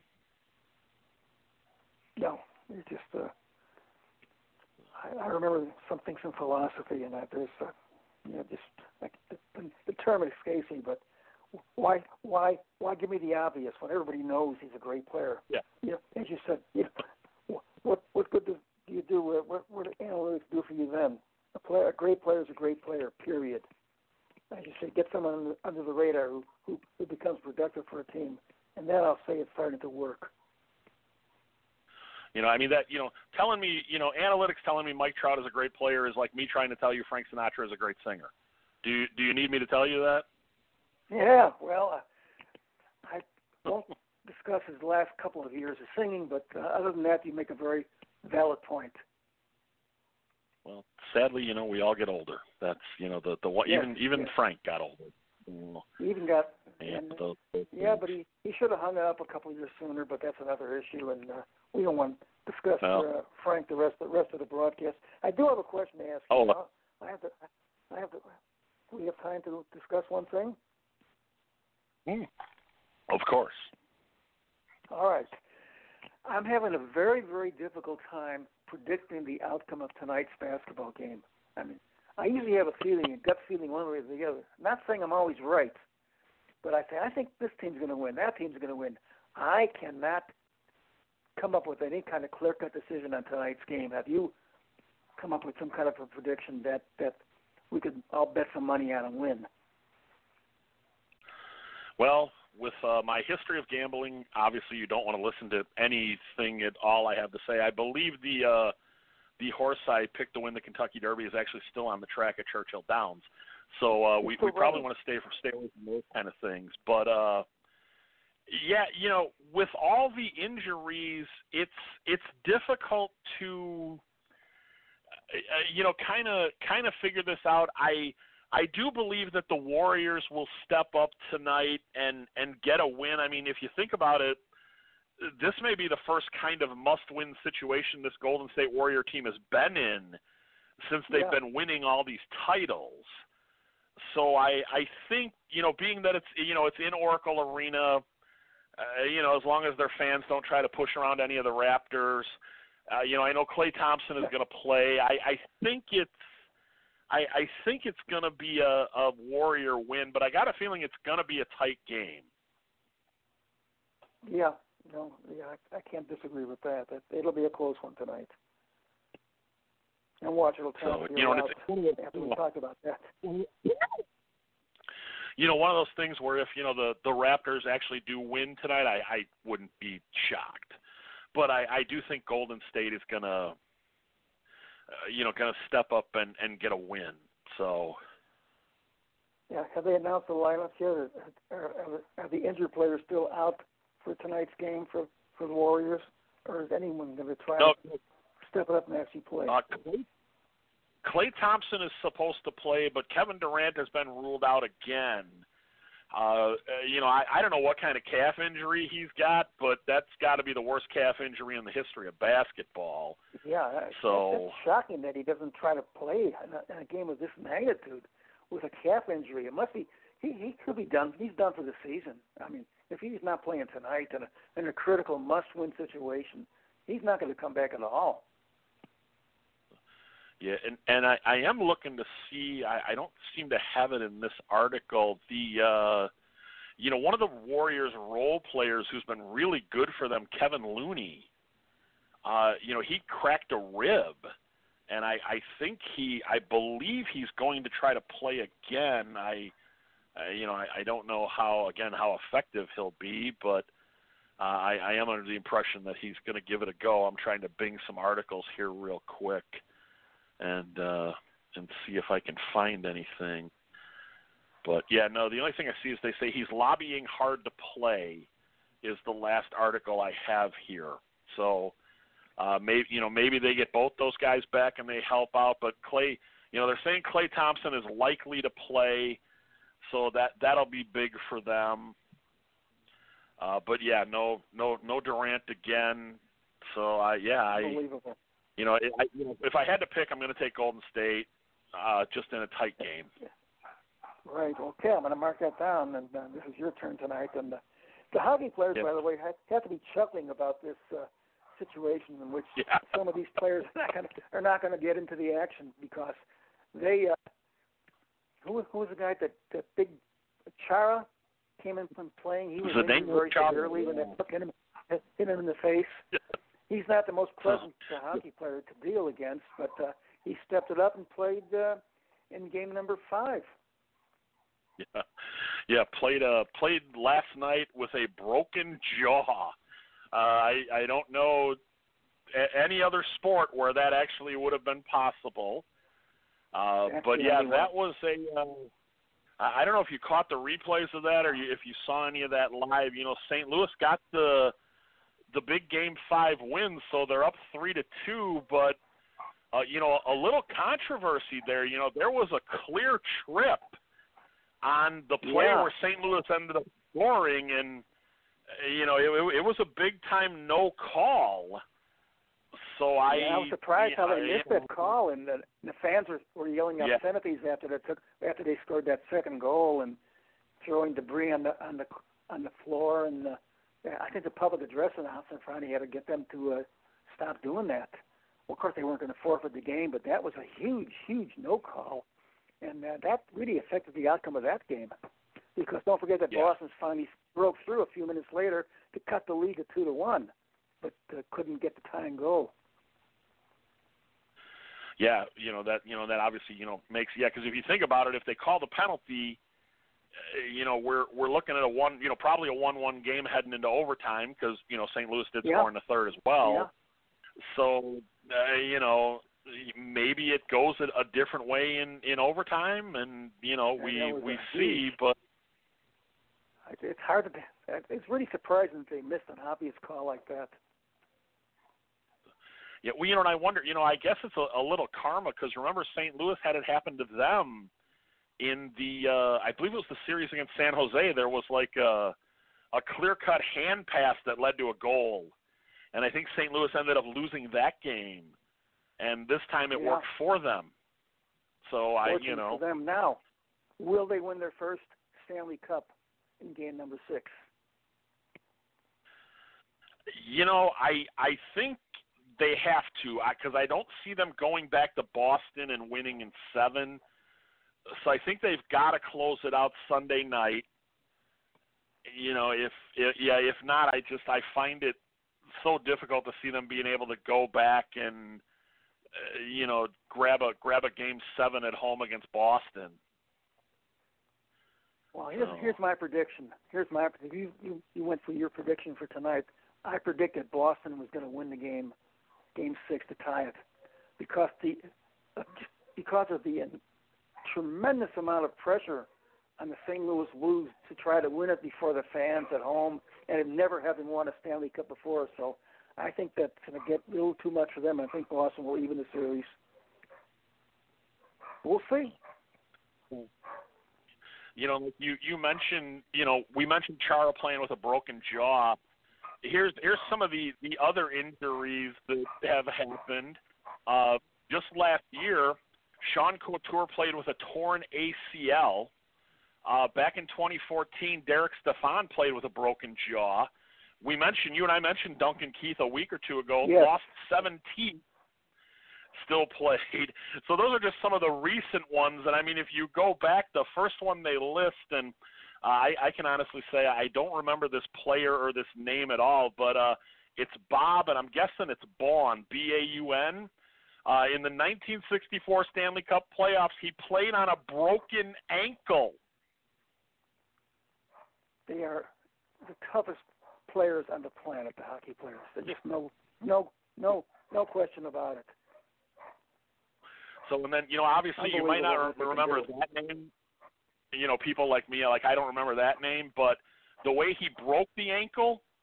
No, it's just uh, I, I remember something, some philosophy in that. There's, uh, you know, just like the, the term escapes me, but why, why, why give me the obvious when everybody knows he's a great player? Yeah. You know, as you said, you know, what what good do you do? What what do analytics do for you then? A player, a great player is a great player. Period. As you say, get someone under, under the radar who, who who becomes productive for a team, and then I'll say it's starting to work. You know, I mean, that, you know, telling me, you know, analytics telling me Mike Trout is a great player is like me trying to tell you Frank Sinatra is a great singer. Do you, do you need me to tell you that? Yeah, well, uh, I won't discuss his last couple of years of singing, but uh, other than that, you make a very valid point. Well, sadly, you know, we all get older. That's, you know, the, the Yes, even even yes. Frank got older. You know, He even got, and and, those, those yeah, things. but he, he should have hung it up a couple of years sooner, but that's another issue, and uh, we don't want to discuss Well. uh, Frank the rest the rest of the broadcast. I do have a question to ask you. Oh. Uh, I have to, I have to, do we have time to discuss one thing? Mm. Of course. All right. I'm having a very, very difficult time predicting the outcome of tonight's basketball game. I mean, I usually have a feeling, a gut feeling one way or the other. I'm not saying I'm always right, but I say, I think this team's going to win, that team's going to win. I cannot come up with any kind of clear-cut decision on tonight's game. Have you come up with some kind of a prediction that, that we could all bet some money on and win? Well, with uh, my history of gambling, obviously you don't want to listen to anything at all I have to say. I believe the uh, the horse I picked to win the Kentucky Derby is actually still on the track at Churchill Downs. So uh, we, we probably want to stay for, stay away from those kind of things. But, uh, yeah, you know, with all the injuries, it's it's difficult to, uh, you know, kind of kind of figure this out. I I do believe that the Warriors will step up tonight and, and get a win. I mean, if you think about it, this may be the first kind of must-win situation this Golden State Warrior team has been in since they've Yeah. been winning all these titles. So I I think, you know, being that it's, you know, it's in Oracle Arena, uh, you know, as long as their fans don't try to push around any of the Raptors, uh, you know, I know Klay Thompson is going to play. I, I think it's I, I think it's going to be a, a Warrior win, but I got a feeling it's going to be a tight game. Yeah, no, yeah, I, I can't disagree with that. that. It'll be a close one tonight. And watch, it'll turn So, out you know, out it's, after we talk about that. You know, one of those things where if, you know, the, the Raptors actually do win tonight, I, I wouldn't be shocked. But I, I do think Golden State is going to, uh, you know, going to step up and, and get a win. So, Yeah, have they announced the lineups yet? Are, are, are the injured players still out for tonight's game for, for the Warriors? Or is anyone going to try no, to step it up and actually play? uh, Klay, Klay Thompson is supposed to play, but Kevin Durant has been ruled out again. Uh, you know, I, I don't know what kind of calf injury he's got, but that's got to be the worst calf injury in the history of basketball. Yeah, that- So- that's shocking that he doesn't try to play in a, in a game of this magnitude with a calf injury. It must be he, he could be done. He's done for the season. I mean, if he's not playing tonight in a, in a critical must-win situation, he's not going to come back at all. Yeah, and, and I, I am looking to see, I, I don't seem to have it in this article, the, uh, you know, one of the Warriors role players who's been really good for them, Kevin Looney, uh, you know, he cracked a rib, and I, I think he, I believe he's going to try to play again. I, uh, you know, I, I don't know how, again, how effective he'll be, but uh, I, I am under the impression that he's going to give it a go. I'm trying to bing some articles here real quick and uh, and see if I can find anything. But, yeah, no, the only thing I see is they say he's lobbying hard to play, is the last article I have here. So uh, maybe you know maybe they get both those guys back and they help out. But Klay, you know, they're saying Klay Thompson is likely to play, so that that'll be big for them. Uh, but yeah, no no no Durant again. So I yeah I Unbelievable. you know, I, you know if I had to pick, I'm going to take Golden State uh, just in a tight game. Right. Okay, I'm going to mark that down, and uh, this is your turn tonight. And uh, the hockey players, Yep. by the way, have, have to be chuckling about this uh, situation in which Yeah. some of these players are not going to are not going to get into the action because they. Uh, who who was the guy that that big Chara came in from playing? He was Zdeno injured very Chara. severely when they hit him hit him in the face. He's not the most pleasant uh, hockey player to deal against, but uh, he stepped it up and played uh, in game number five. Yeah, yeah. Played uh played last night with a broken jaw. Uh, I I don't know a- any other sport where that actually would have been possible. Uh, That's but the yeah, only that was a. Uh, I I don't know if you caught the replays of that or you, if you saw any of that live. You know, Saint Louis got the the big game five win, so they're up three to two. But uh, you know, a little controversy there. You know, there was a clear trip on the play Yeah. where Saint Louis ended up scoring, and uh, you know it, it was a big time no call. So I, yeah, I was surprised how they I, missed that call, and the, the fans were, were yelling Yeah. obscenities after they took after they scored that second goal and throwing debris on the on the on the floor. And uh, I think the public address announcer finally had to get them to uh, stop doing that. Well, of course, they weren't going to forfeit the game, but that was a huge, huge no call. And uh, that really affected the outcome of that game. Because don't forget that Yeah. Boston finally broke through a few minutes later to cut the lead to two to one, but uh, couldn't get the tying goal. Yeah, you know that you know that obviously you know makes yeah because if you think about it, if they call the penalty, uh, you know we're we're looking at a one you know probably a one-one game heading into overtime because you know Saint Louis did Yeah. score in the third as well. Yeah. So uh, you know maybe it goes a, a different way in, in overtime, and you know Yeah, we that was we a see, huge- but It's hard to. It's really surprising that they missed an obvious call like that. yeah, well, you know, and I wonder, you know, I guess it's a, a little karma because remember Saint Louis had it happen to them in the, uh, I believe it was the series against San Jose. There was like a, a clear-cut hand pass that led to a goal, and I think Saint Louis ended up losing that game, and this time it Yeah. worked for them. So I, Fortunate you know, for them now. Will they win their first Stanley Cup in game number six? you know, I I think they have to because I, I don't see them going back to Boston and winning in seven. So I think they've got to close it out Sunday night. You know, if, if yeah, if not, I just I find it so difficult to see them being able to go back and uh, you know grab a grab a game seven at home against Boston. Well, here's So- here's my prediction. Here's my you you you went for your prediction for tonight. I predicted Boston was going to win the game, game six to tie it, because the uh, because of the uh, tremendous amount of pressure on the Saint Louis Blues to try to win it before the fans at home, and never having won a Stanley Cup before. So I think that's going to get a little too much for them. I think Boston will even the series. We'll see. You know, you you mentioned, you know, we mentioned Chara playing with a broken jaw. Here's here's some of the, the other injuries that have happened. Uh, just last year, Sean Couture played with a torn A C L. Uh, back in twenty fourteen, Derek Stepan played with a broken jaw. We mentioned, you and I mentioned Duncan Keith a week or two ago, Yes. lost seven teeth, still played. So those are just some of the recent ones. And, I mean, if you go back, the first one they list, and uh, I, I can honestly say I don't remember this player or this name at all, but uh, it's Bob, and I'm guessing it's Baun, B A U N. Uh, in the nineteen sixty-four Stanley Cup playoffs, he played on a broken ankle. They are the toughest players on the planet, the hockey players. There's just no, no, no, no question about it. So, and then, you know, obviously you might not Unbelievable what they remember can do. that name. You know, people like me, like I don't remember that name, but the way he broke the ankle,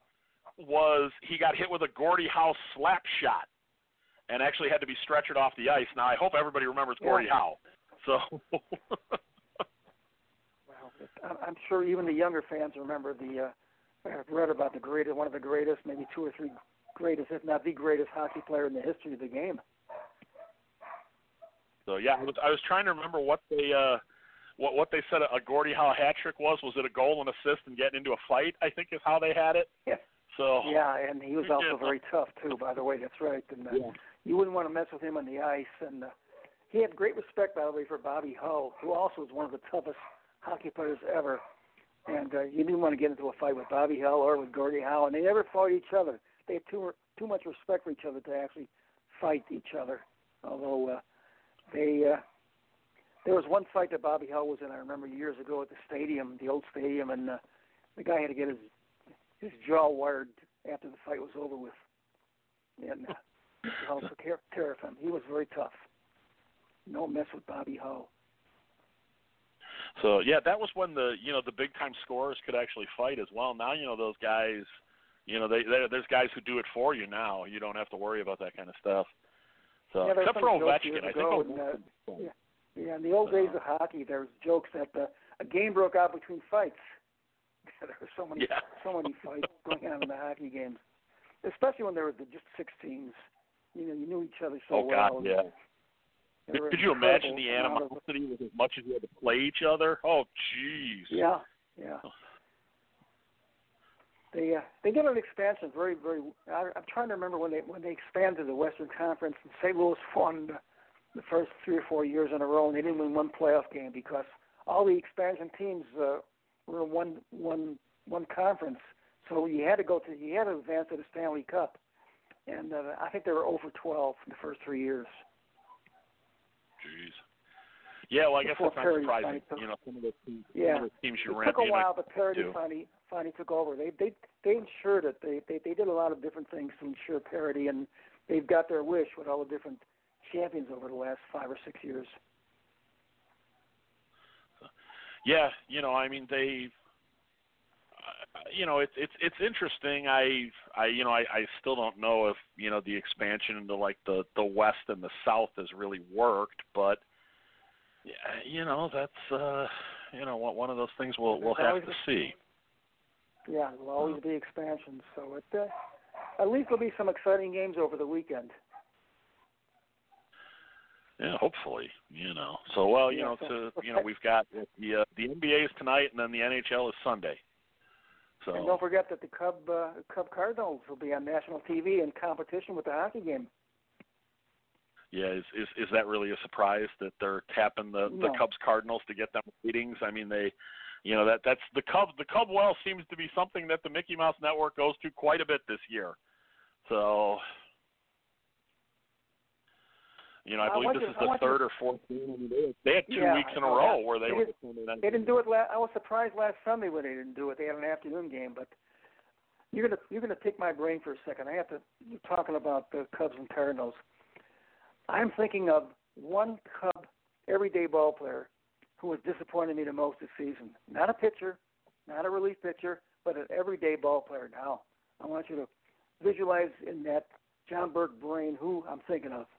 was he got hit with a Gordie Howe slap shot and actually had to be stretchered off the ice. Now, I hope everybody remembers Gordie yeah. Howe. So, well, I'm sure even the younger fans remember the. Uh, I've read about the greatest, one of the greatest, maybe two or three greatest, if not the greatest hockey player in the history of the game. So yeah, I was, I was trying to remember what they uh, what what they said a, a Gordie Howe hat trick was. Was it a goal and assist and getting into a fight? I think is how they had it. Yeah. So yeah, and he was also yeah. very tough too. By the way, that's right. And uh, yeah. you wouldn't want to mess with him on the ice. And uh, he had great respect, by the way, for Bobby Hull, who also was one of the toughest hockey players ever. And uh, you didn't want to get into a fight with Bobby Hull or with Gordie Howe, and they never fought each other. They had too too much respect for each other to actually fight each other. Although uh, they uh, there was one fight that Bobby Hull was in, I remember years ago at the stadium, the old stadium, and uh, the guy had to get his his jaw wired after the fight was over with. And uh, Hull took care, care of him. He was very tough. No mess with Bobby Hull. So yeah, that was when the you know the big time scorers could actually fight as well. Now you know those guys, you know they, they there's guys who do it for you now. You don't have to worry about that kind of stuff. So yeah, except for Ovechkin, I think. And, uh, yeah, yeah, in the old days of hockey, there was jokes that uh, a game broke out between fights. There were so many yeah. so many fights going on in the hockey games, especially when there were the, just six teams. You know, you knew each other so oh, well. God, yeah. Could, could you imagine the animosity with as much as you had to play each other? Oh, jeez. Yeah, yeah. They uh, they did an expansion very very. I, I'm trying to remember when they when they expanded the Western Conference and Saint Louis won the, the first three or four years in a row, and they didn't win one playoff game because all the expansion teams uh, were in one one one conference. So you had to go to you had to advance to the Stanley Cup, and uh, I think they were over twelve in the first three years. Jeez. Yeah, well, I guess Before it's not Perry surprising. took, you know, some of those teams, yeah. some of those teams you it ran. took a you while, know, but Parity too. finally finally took over. They they they ensured it. They, they they did a lot of different things to ensure parity, and they've got their wish with all the different champions over the last five or six years. Yeah, you know, I mean, they. You know, it's it's it's interesting. I I you know I, I still don't know if you know the expansion into like the, the West and the South has really worked, but yeah, you know that's uh, you know one of those things we'll we'll have to see. Yeah, there'll always be expansions, so it, uh, at least there'll be some exciting games over the weekend. Yeah, hopefully, you know. So well, you yeah, know, so, to okay. you know, we've got the uh, the N B A is tonight, and then the N H L is Sunday. So. And don't forget that the Cub uh, Cub Cardinals will be on national T V in competition with the hockey game. Yeah, is is, is that really a surprise that they're tapping the, No. the Cubs Cardinals to get them ratings? I mean, they, you know, that that's the Cubs. The Cub well seems to be something that the Mickey Mouse Network goes to quite a bit this year. So, you know, I believe I this you, is the third you, or fourth game. I mean, they had, they had two yeah, weeks in a row that, where they, they were. Did, they didn't do it. La- I was surprised last Sunday when they didn't do it. They had an afternoon game, but you're gonna you're gonna pick my brain for a second. I have to. You're talking about the Cubs and Cardinals. I'm thinking of one Cub everyday ball player who has disappointed me the most this season. Not a pitcher, not a relief pitcher, but an everyday ball player. Now, I want you to visualize in that John Burke brain who I'm thinking of.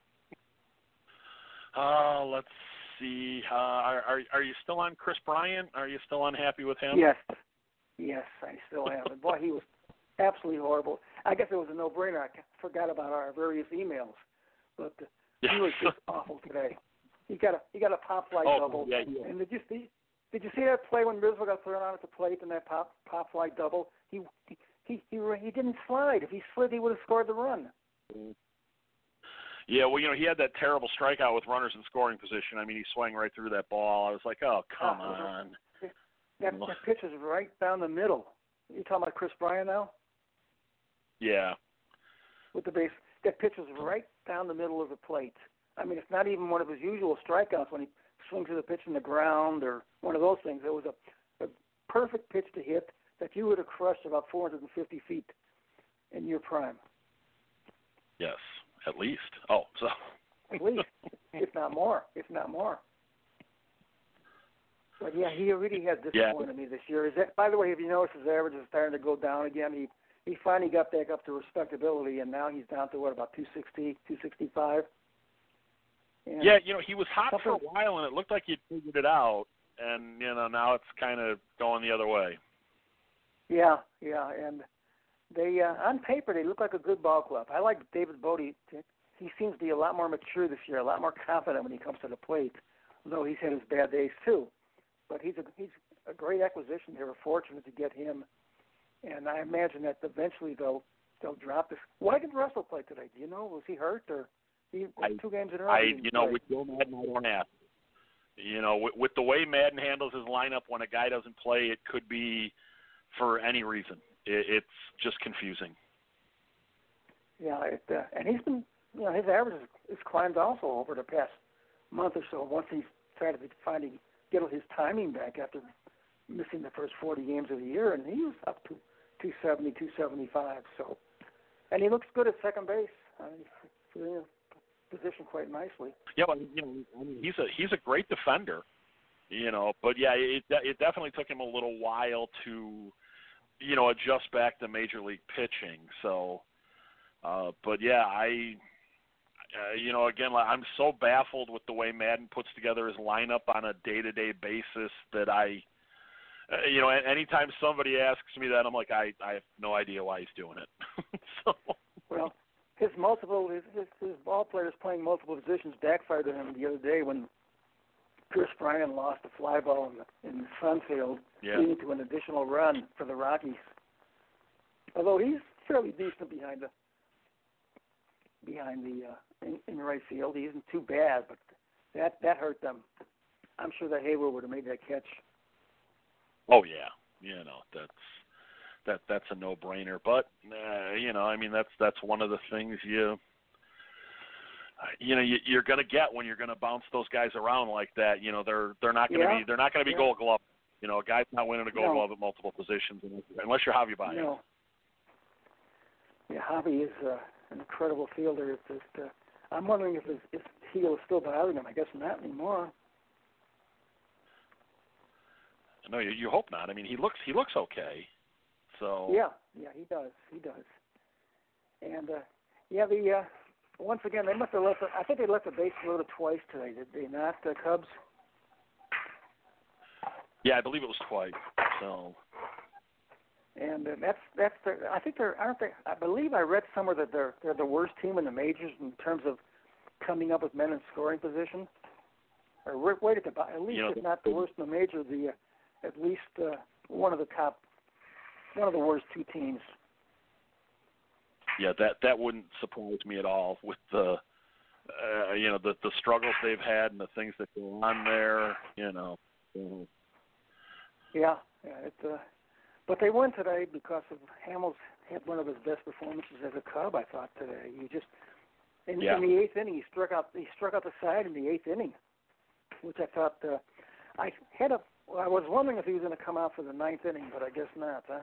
Uh, let's see. Uh, are, are are you still on Chris Bryant? Are you still unhappy with him? Yes, yes, I still am. And boy, he was absolutely horrible. I guess it was a no-brainer. I forgot about our various emails, but uh, he was just awful today. He got a he got a pop fly oh, double. Yeah, yeah. And did you see did you see that play when Rizzo got thrown out at the plate and that pop pop fly double? He he he he, he didn't slide. If he slid, he would have scored the run. Yeah, well, you know, he had that terrible strikeout with runners in scoring position. I mean, he swung right through that ball. I was like, oh, come uh, on. That, that pitch is right down the middle. You talking about Chris Bryant now? Yeah. With the base, that pitch is right down the middle of the plate. I mean, it's not even one of his usual strikeouts when he swings to the pitch in the ground or one of those things. It was a, a perfect pitch to hit that you would have crushed about four hundred fifty feet in your prime. Yes, at least. Oh, so. At least, if not more, if not more. But yeah, he really has disappointed yeah. me this year. Is that, by the way, have you noticed his average is starting to go down again? He he finally got back up to respectability, and now he's down to what, about two sixty, two sixty-five. And yeah, you know, he was hot something... for a while, and it looked like he'd figured it out, and you know, now it's kind of going the other way. Yeah, yeah, and they uh, on paper they look like a good ball club. I like David Bodie. He seems to be a lot more mature this year, a lot more confident when he comes to the plate, though he's had his bad days too. But he's a he's a great acquisition. They were fortunate to get him, and I imagine that eventually they'll they'll drop this. Why did Russell play today? Do you know? Was he hurt or he I, two games in a row? I you know, with Joe Madden, I don't ask. You know, with, with the way Madden handles his lineup, when a guy doesn't play, it could be for any reason. It, it's just confusing. Yeah, it, uh, and he's been, you know, his average has climbed also over the past month or so. Once he's tried to finally get his timing back after missing the first forty games of the year, and he was up to two seventy, two seventy-five. So, and he looks good at second base. I mean, he's in a position quite nicely. Yeah, but you know, I mean, he's a he's a great defender. You know, but yeah, it it definitely took him a little while to, you know, adjust back to major league pitching. So, uh, but yeah, I, uh, you know, again, I'm so baffled with the way Madden puts together his lineup on a day-to-day basis that I, uh, you know, anytime somebody asks me that, I'm like, I, I have no idea why he's doing it. so. Well, his multiple, his, his, his ball players playing multiple positions backfired on him the other day when Chris Bryan lost a fly ball in the, in the Sunfield, yeah. leading to an additional run for the Rockies. Although he's fairly decent behind the behind the uh, in, in right field, he isn't too bad, but that that hurt them. I'm sure that Hayward would have made that catch. Oh yeah, you know that's that that's a no-brainer. But uh, you know, I mean that's that's one of the things you. You know, you, you're going to get when you're going to bounce those guys around like that. You know, they're they're not going to yeah. be they're not going to be yeah. Gold Glove. You know, a guy's not winning a Gold no. Glove at multiple positions unless you're Javi Baez. No. Yeah, Javi is uh, an incredible fielder. It's just, uh, I'm wondering if his, if heel is still bothering him. I guess not anymore. No, you, you hope not. I mean, he looks he looks okay. So yeah, yeah, he does. He does. And uh, yeah, the. Uh, Once again, they must have left. I think they left the base loaded twice today, did they not, the Cubs? Yeah, I believe it was twice. So. And uh, that's that's the. I think they're. Aren't they? I believe I read somewhere that they're they're the worst team in the majors in terms of coming up with men in scoring position. Or right at the at least, you know, if not the worst in the major, the uh, at least uh, one of the top, one of the worst two teams. Yeah, that that wouldn't surprise me at all with the, uh, you know, the the struggles they've had and the things that go on there. You know. So. Yeah, yeah. It, uh, but they won today because of Hamels had one of his best performances as a Cub. I thought today. He just in, yeah. in the eighth inning he struck out he struck out the side in the eighth inning, which I thought uh, I had a. Well, I was wondering if he was going to come out for the ninth inning, but I guess not, huh?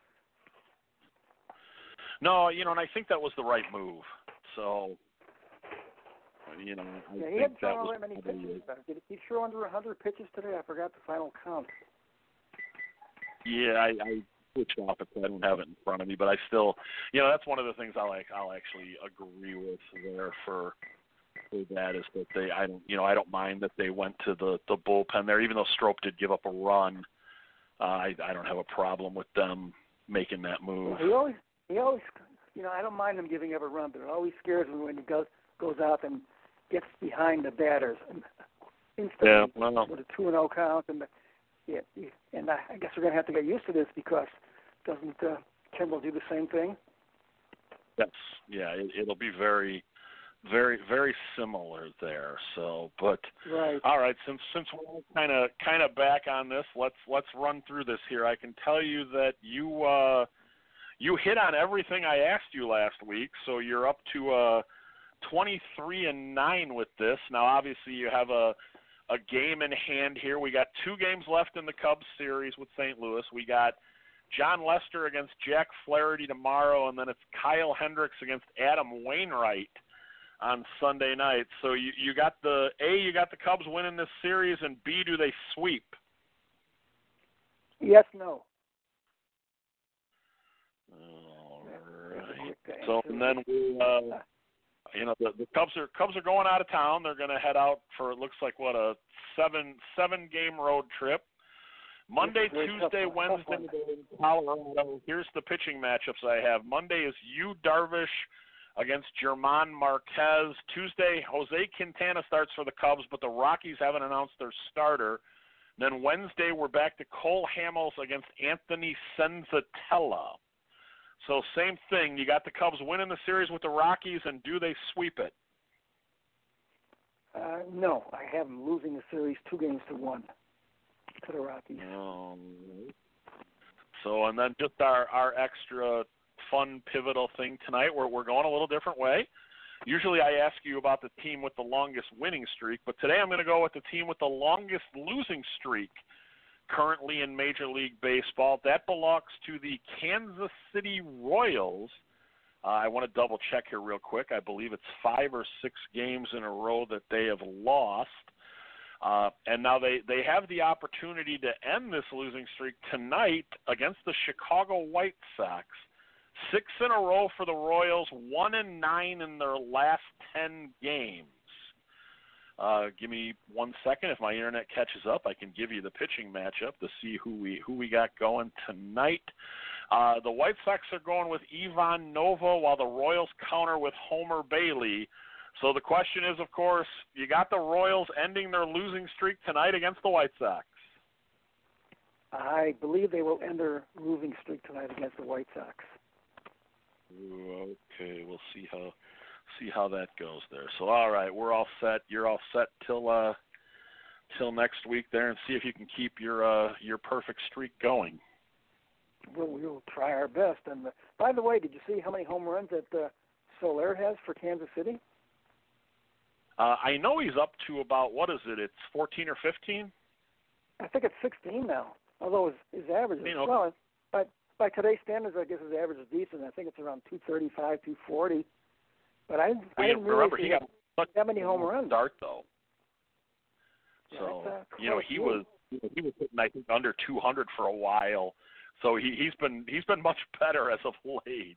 No, you know, and I think that was the right move. So, you know, I yeah, he think hadn't that thrown was that many probably, pitches. Did he throw under one hundred pitches today? I forgot the final count. Yeah, I, I switched off it, so I don't have it in front of me. But I still, you know, that's one of the things I like. I'll actually agree with there for for that is that they, I don't, you know, I don't mind that they went to the the bullpen there, even though Strop did give up a run. Uh, I I don't have a problem with them making that move. Well, he always. He always, you know, I don't mind him giving up a run, but it always scares me when he goes goes out and gets behind the batters and instantly yeah, well, with a two and zero count. And the, yeah, and I, I guess we're going to have to get used to this because doesn't uh, Kimball do the same thing? Yes, yeah, it, it'll be very, very, very similar there. So, but right. all right, since since we're kind of kind of back on this, let's let's run through this here. I can tell you that you. Uh, You hit on everything I asked you last week, so you're up to uh, twenty-three and nine with this. Now, obviously, you have a a game in hand here. We got two games left in the Cubs series with Saint Louis. We got John Lester against Jack Flaherty tomorrow, and then it's Kyle Hendricks against Adam Wainwright on Sunday night. So you you got the A, you got the Cubs winning this series, and B, do they sweep? Yes, no. right. So and then we, uh, you know, the, the Cubs are Cubs are going out of town. They're going to head out for it looks like what a seven seven game road trip. Monday, Tuesday, Wednesday in Colorado. Here's the pitching matchups I have. Monday is Yu Darvish against German Marquez. Tuesday, Jose Quintana starts for the Cubs, but the Rockies haven't announced their starter. Then Wednesday, we're back to Cole Hamels against Anthony Senzatella. So same thing. You got the Cubs winning the series with the Rockies, and do they sweep it? Uh, no, I have them losing the series two games to one to the Rockies. Um, so, and then just our, our extra fun, pivotal thing tonight, where we're going a little different way. Usually I ask you about the team with the longest winning streak, but today I'm going to go with the team with the longest losing streak currently in Major League Baseball. That belongs to the Kansas City Royals. Uh, I want to double check here real quick. I believe it's five or six games in a row that they have lost. Uh, and now they, they have the opportunity to end this losing streak tonight against the Chicago White Sox. Six in a row for the Royals, one and nine in their last ten games. Uh, give me one second. If my internet catches up, I can give you the pitching matchup to see who we who we got going tonight. Uh, the White Sox are going with Ivan Nova, while the Royals counter with Homer Bailey. So the question is, of course, you got the Royals ending their losing streak tonight against the White Sox. I believe they will end their losing streak tonight against the White Sox. Ooh, okay, we'll see how see how that goes there. So, all right, we're all set. You're all set till uh, till next week there, and see if you can keep your uh, your perfect streak going. We'll, we'll try our best. And uh, by the way, did you see how many home runs that uh, Soler has for Kansas City? Uh, I know he's up to about, what is it, it's fourteen or fifteen? I think it's sixteen now, although his, his average is, you know, well, but by today's standards, I guess his average is decent. I think it's around two thirty-five, two forty. But I, I didn't really remember, see he got that many home runs. Start, though. Yeah, so, uh, you know, he was he was hitting, I think, under two hundred for a while. So he, he's been he's been much better as of late.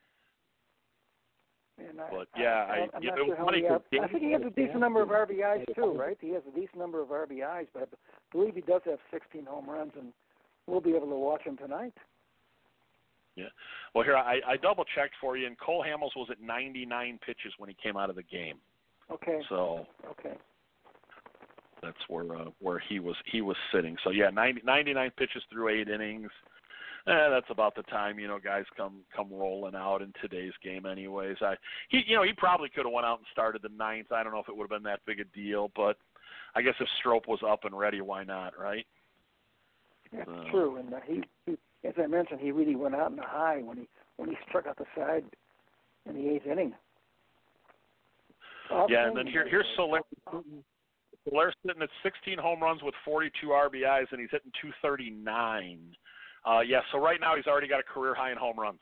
And I, but yeah, I, I, I'm you not know, sure how funny many, because I think he has a decent number of R B Is too, right? He has a decent number of R B Is, but I believe he does have sixteen home runs, and we'll be able to watch him tonight. Yeah. Well, here I, I double checked for you, and Cole Hamels was at ninety-nine pitches when he came out of the game. Okay. So. Okay. That's where uh, where he was he was sitting. So yeah, ninety, ninety-nine pitches through eight innings. Eh, that's about the time, you know, guys come come rolling out in today's game anyways. I he you know, he probably could have went out and started the ninth. I don't know if it would have been that big a deal, but I guess if Strop was up and ready, why not, right? That's uh, true. And uh, he, he as I mentioned, he really went out in the high when he when he struck out the side in the eighth inning. Yeah, and then here here's Soler. Soler's sitting at sixteen home runs with forty-two R B Is, and he's hitting two thirty-nine. Uh, yeah, so right now he's already got a career high in home runs.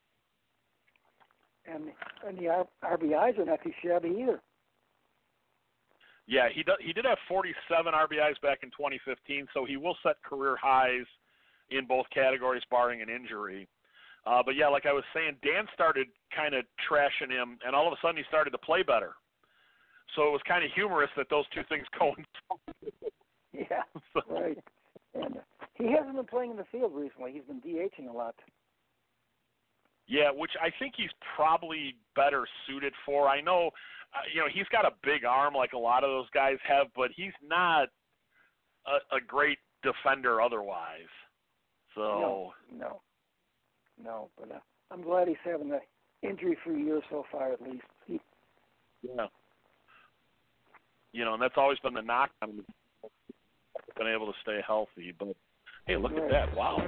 And and the R B Is are not too shabby either. Yeah, he do, he did have forty-seven R B Is back in twenty fifteen, so he will set career highs in both categories, barring an injury. Uh, but yeah, like I was saying, Dan started kind of trashing him, and all of a sudden he started to play better. So it was kind of humorous that those two things coincided. Yeah, so. Right. And he hasn't been playing in the field recently. He's been DHing a lot. Yeah, which I think he's probably better suited for. I know, uh, you know, he's got a big arm like a lot of those guys have, but he's not a, a great defender otherwise. So no, no, no. But uh, I'm glad he's having an injury-free year so far, at least. He, yeah. You know, and that's always been the knock on him, been able to stay healthy. But hey, look right. at that! Wow.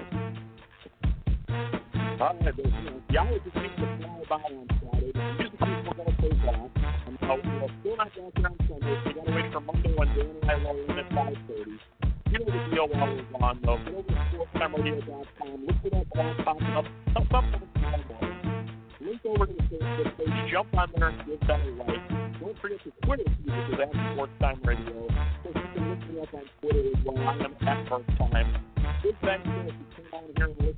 All right, you know, the hours just need to fly by on Friday. The music we're going to take off. And uh, we're still not going to on Sunday, so we're going to wait for Monday when Dan and I roll in at five thirty. You know the deal while we're on, though. Get over to sports time radio dot com. Look for that blog popping up. Something link over to the Facebook page. Jump on there and give that a like. Don't forget to Twitter feed, which is at Sports Time Radio. So you can look me up on Twitter as well. I am at First Time. Big thanks to you for tuning on here and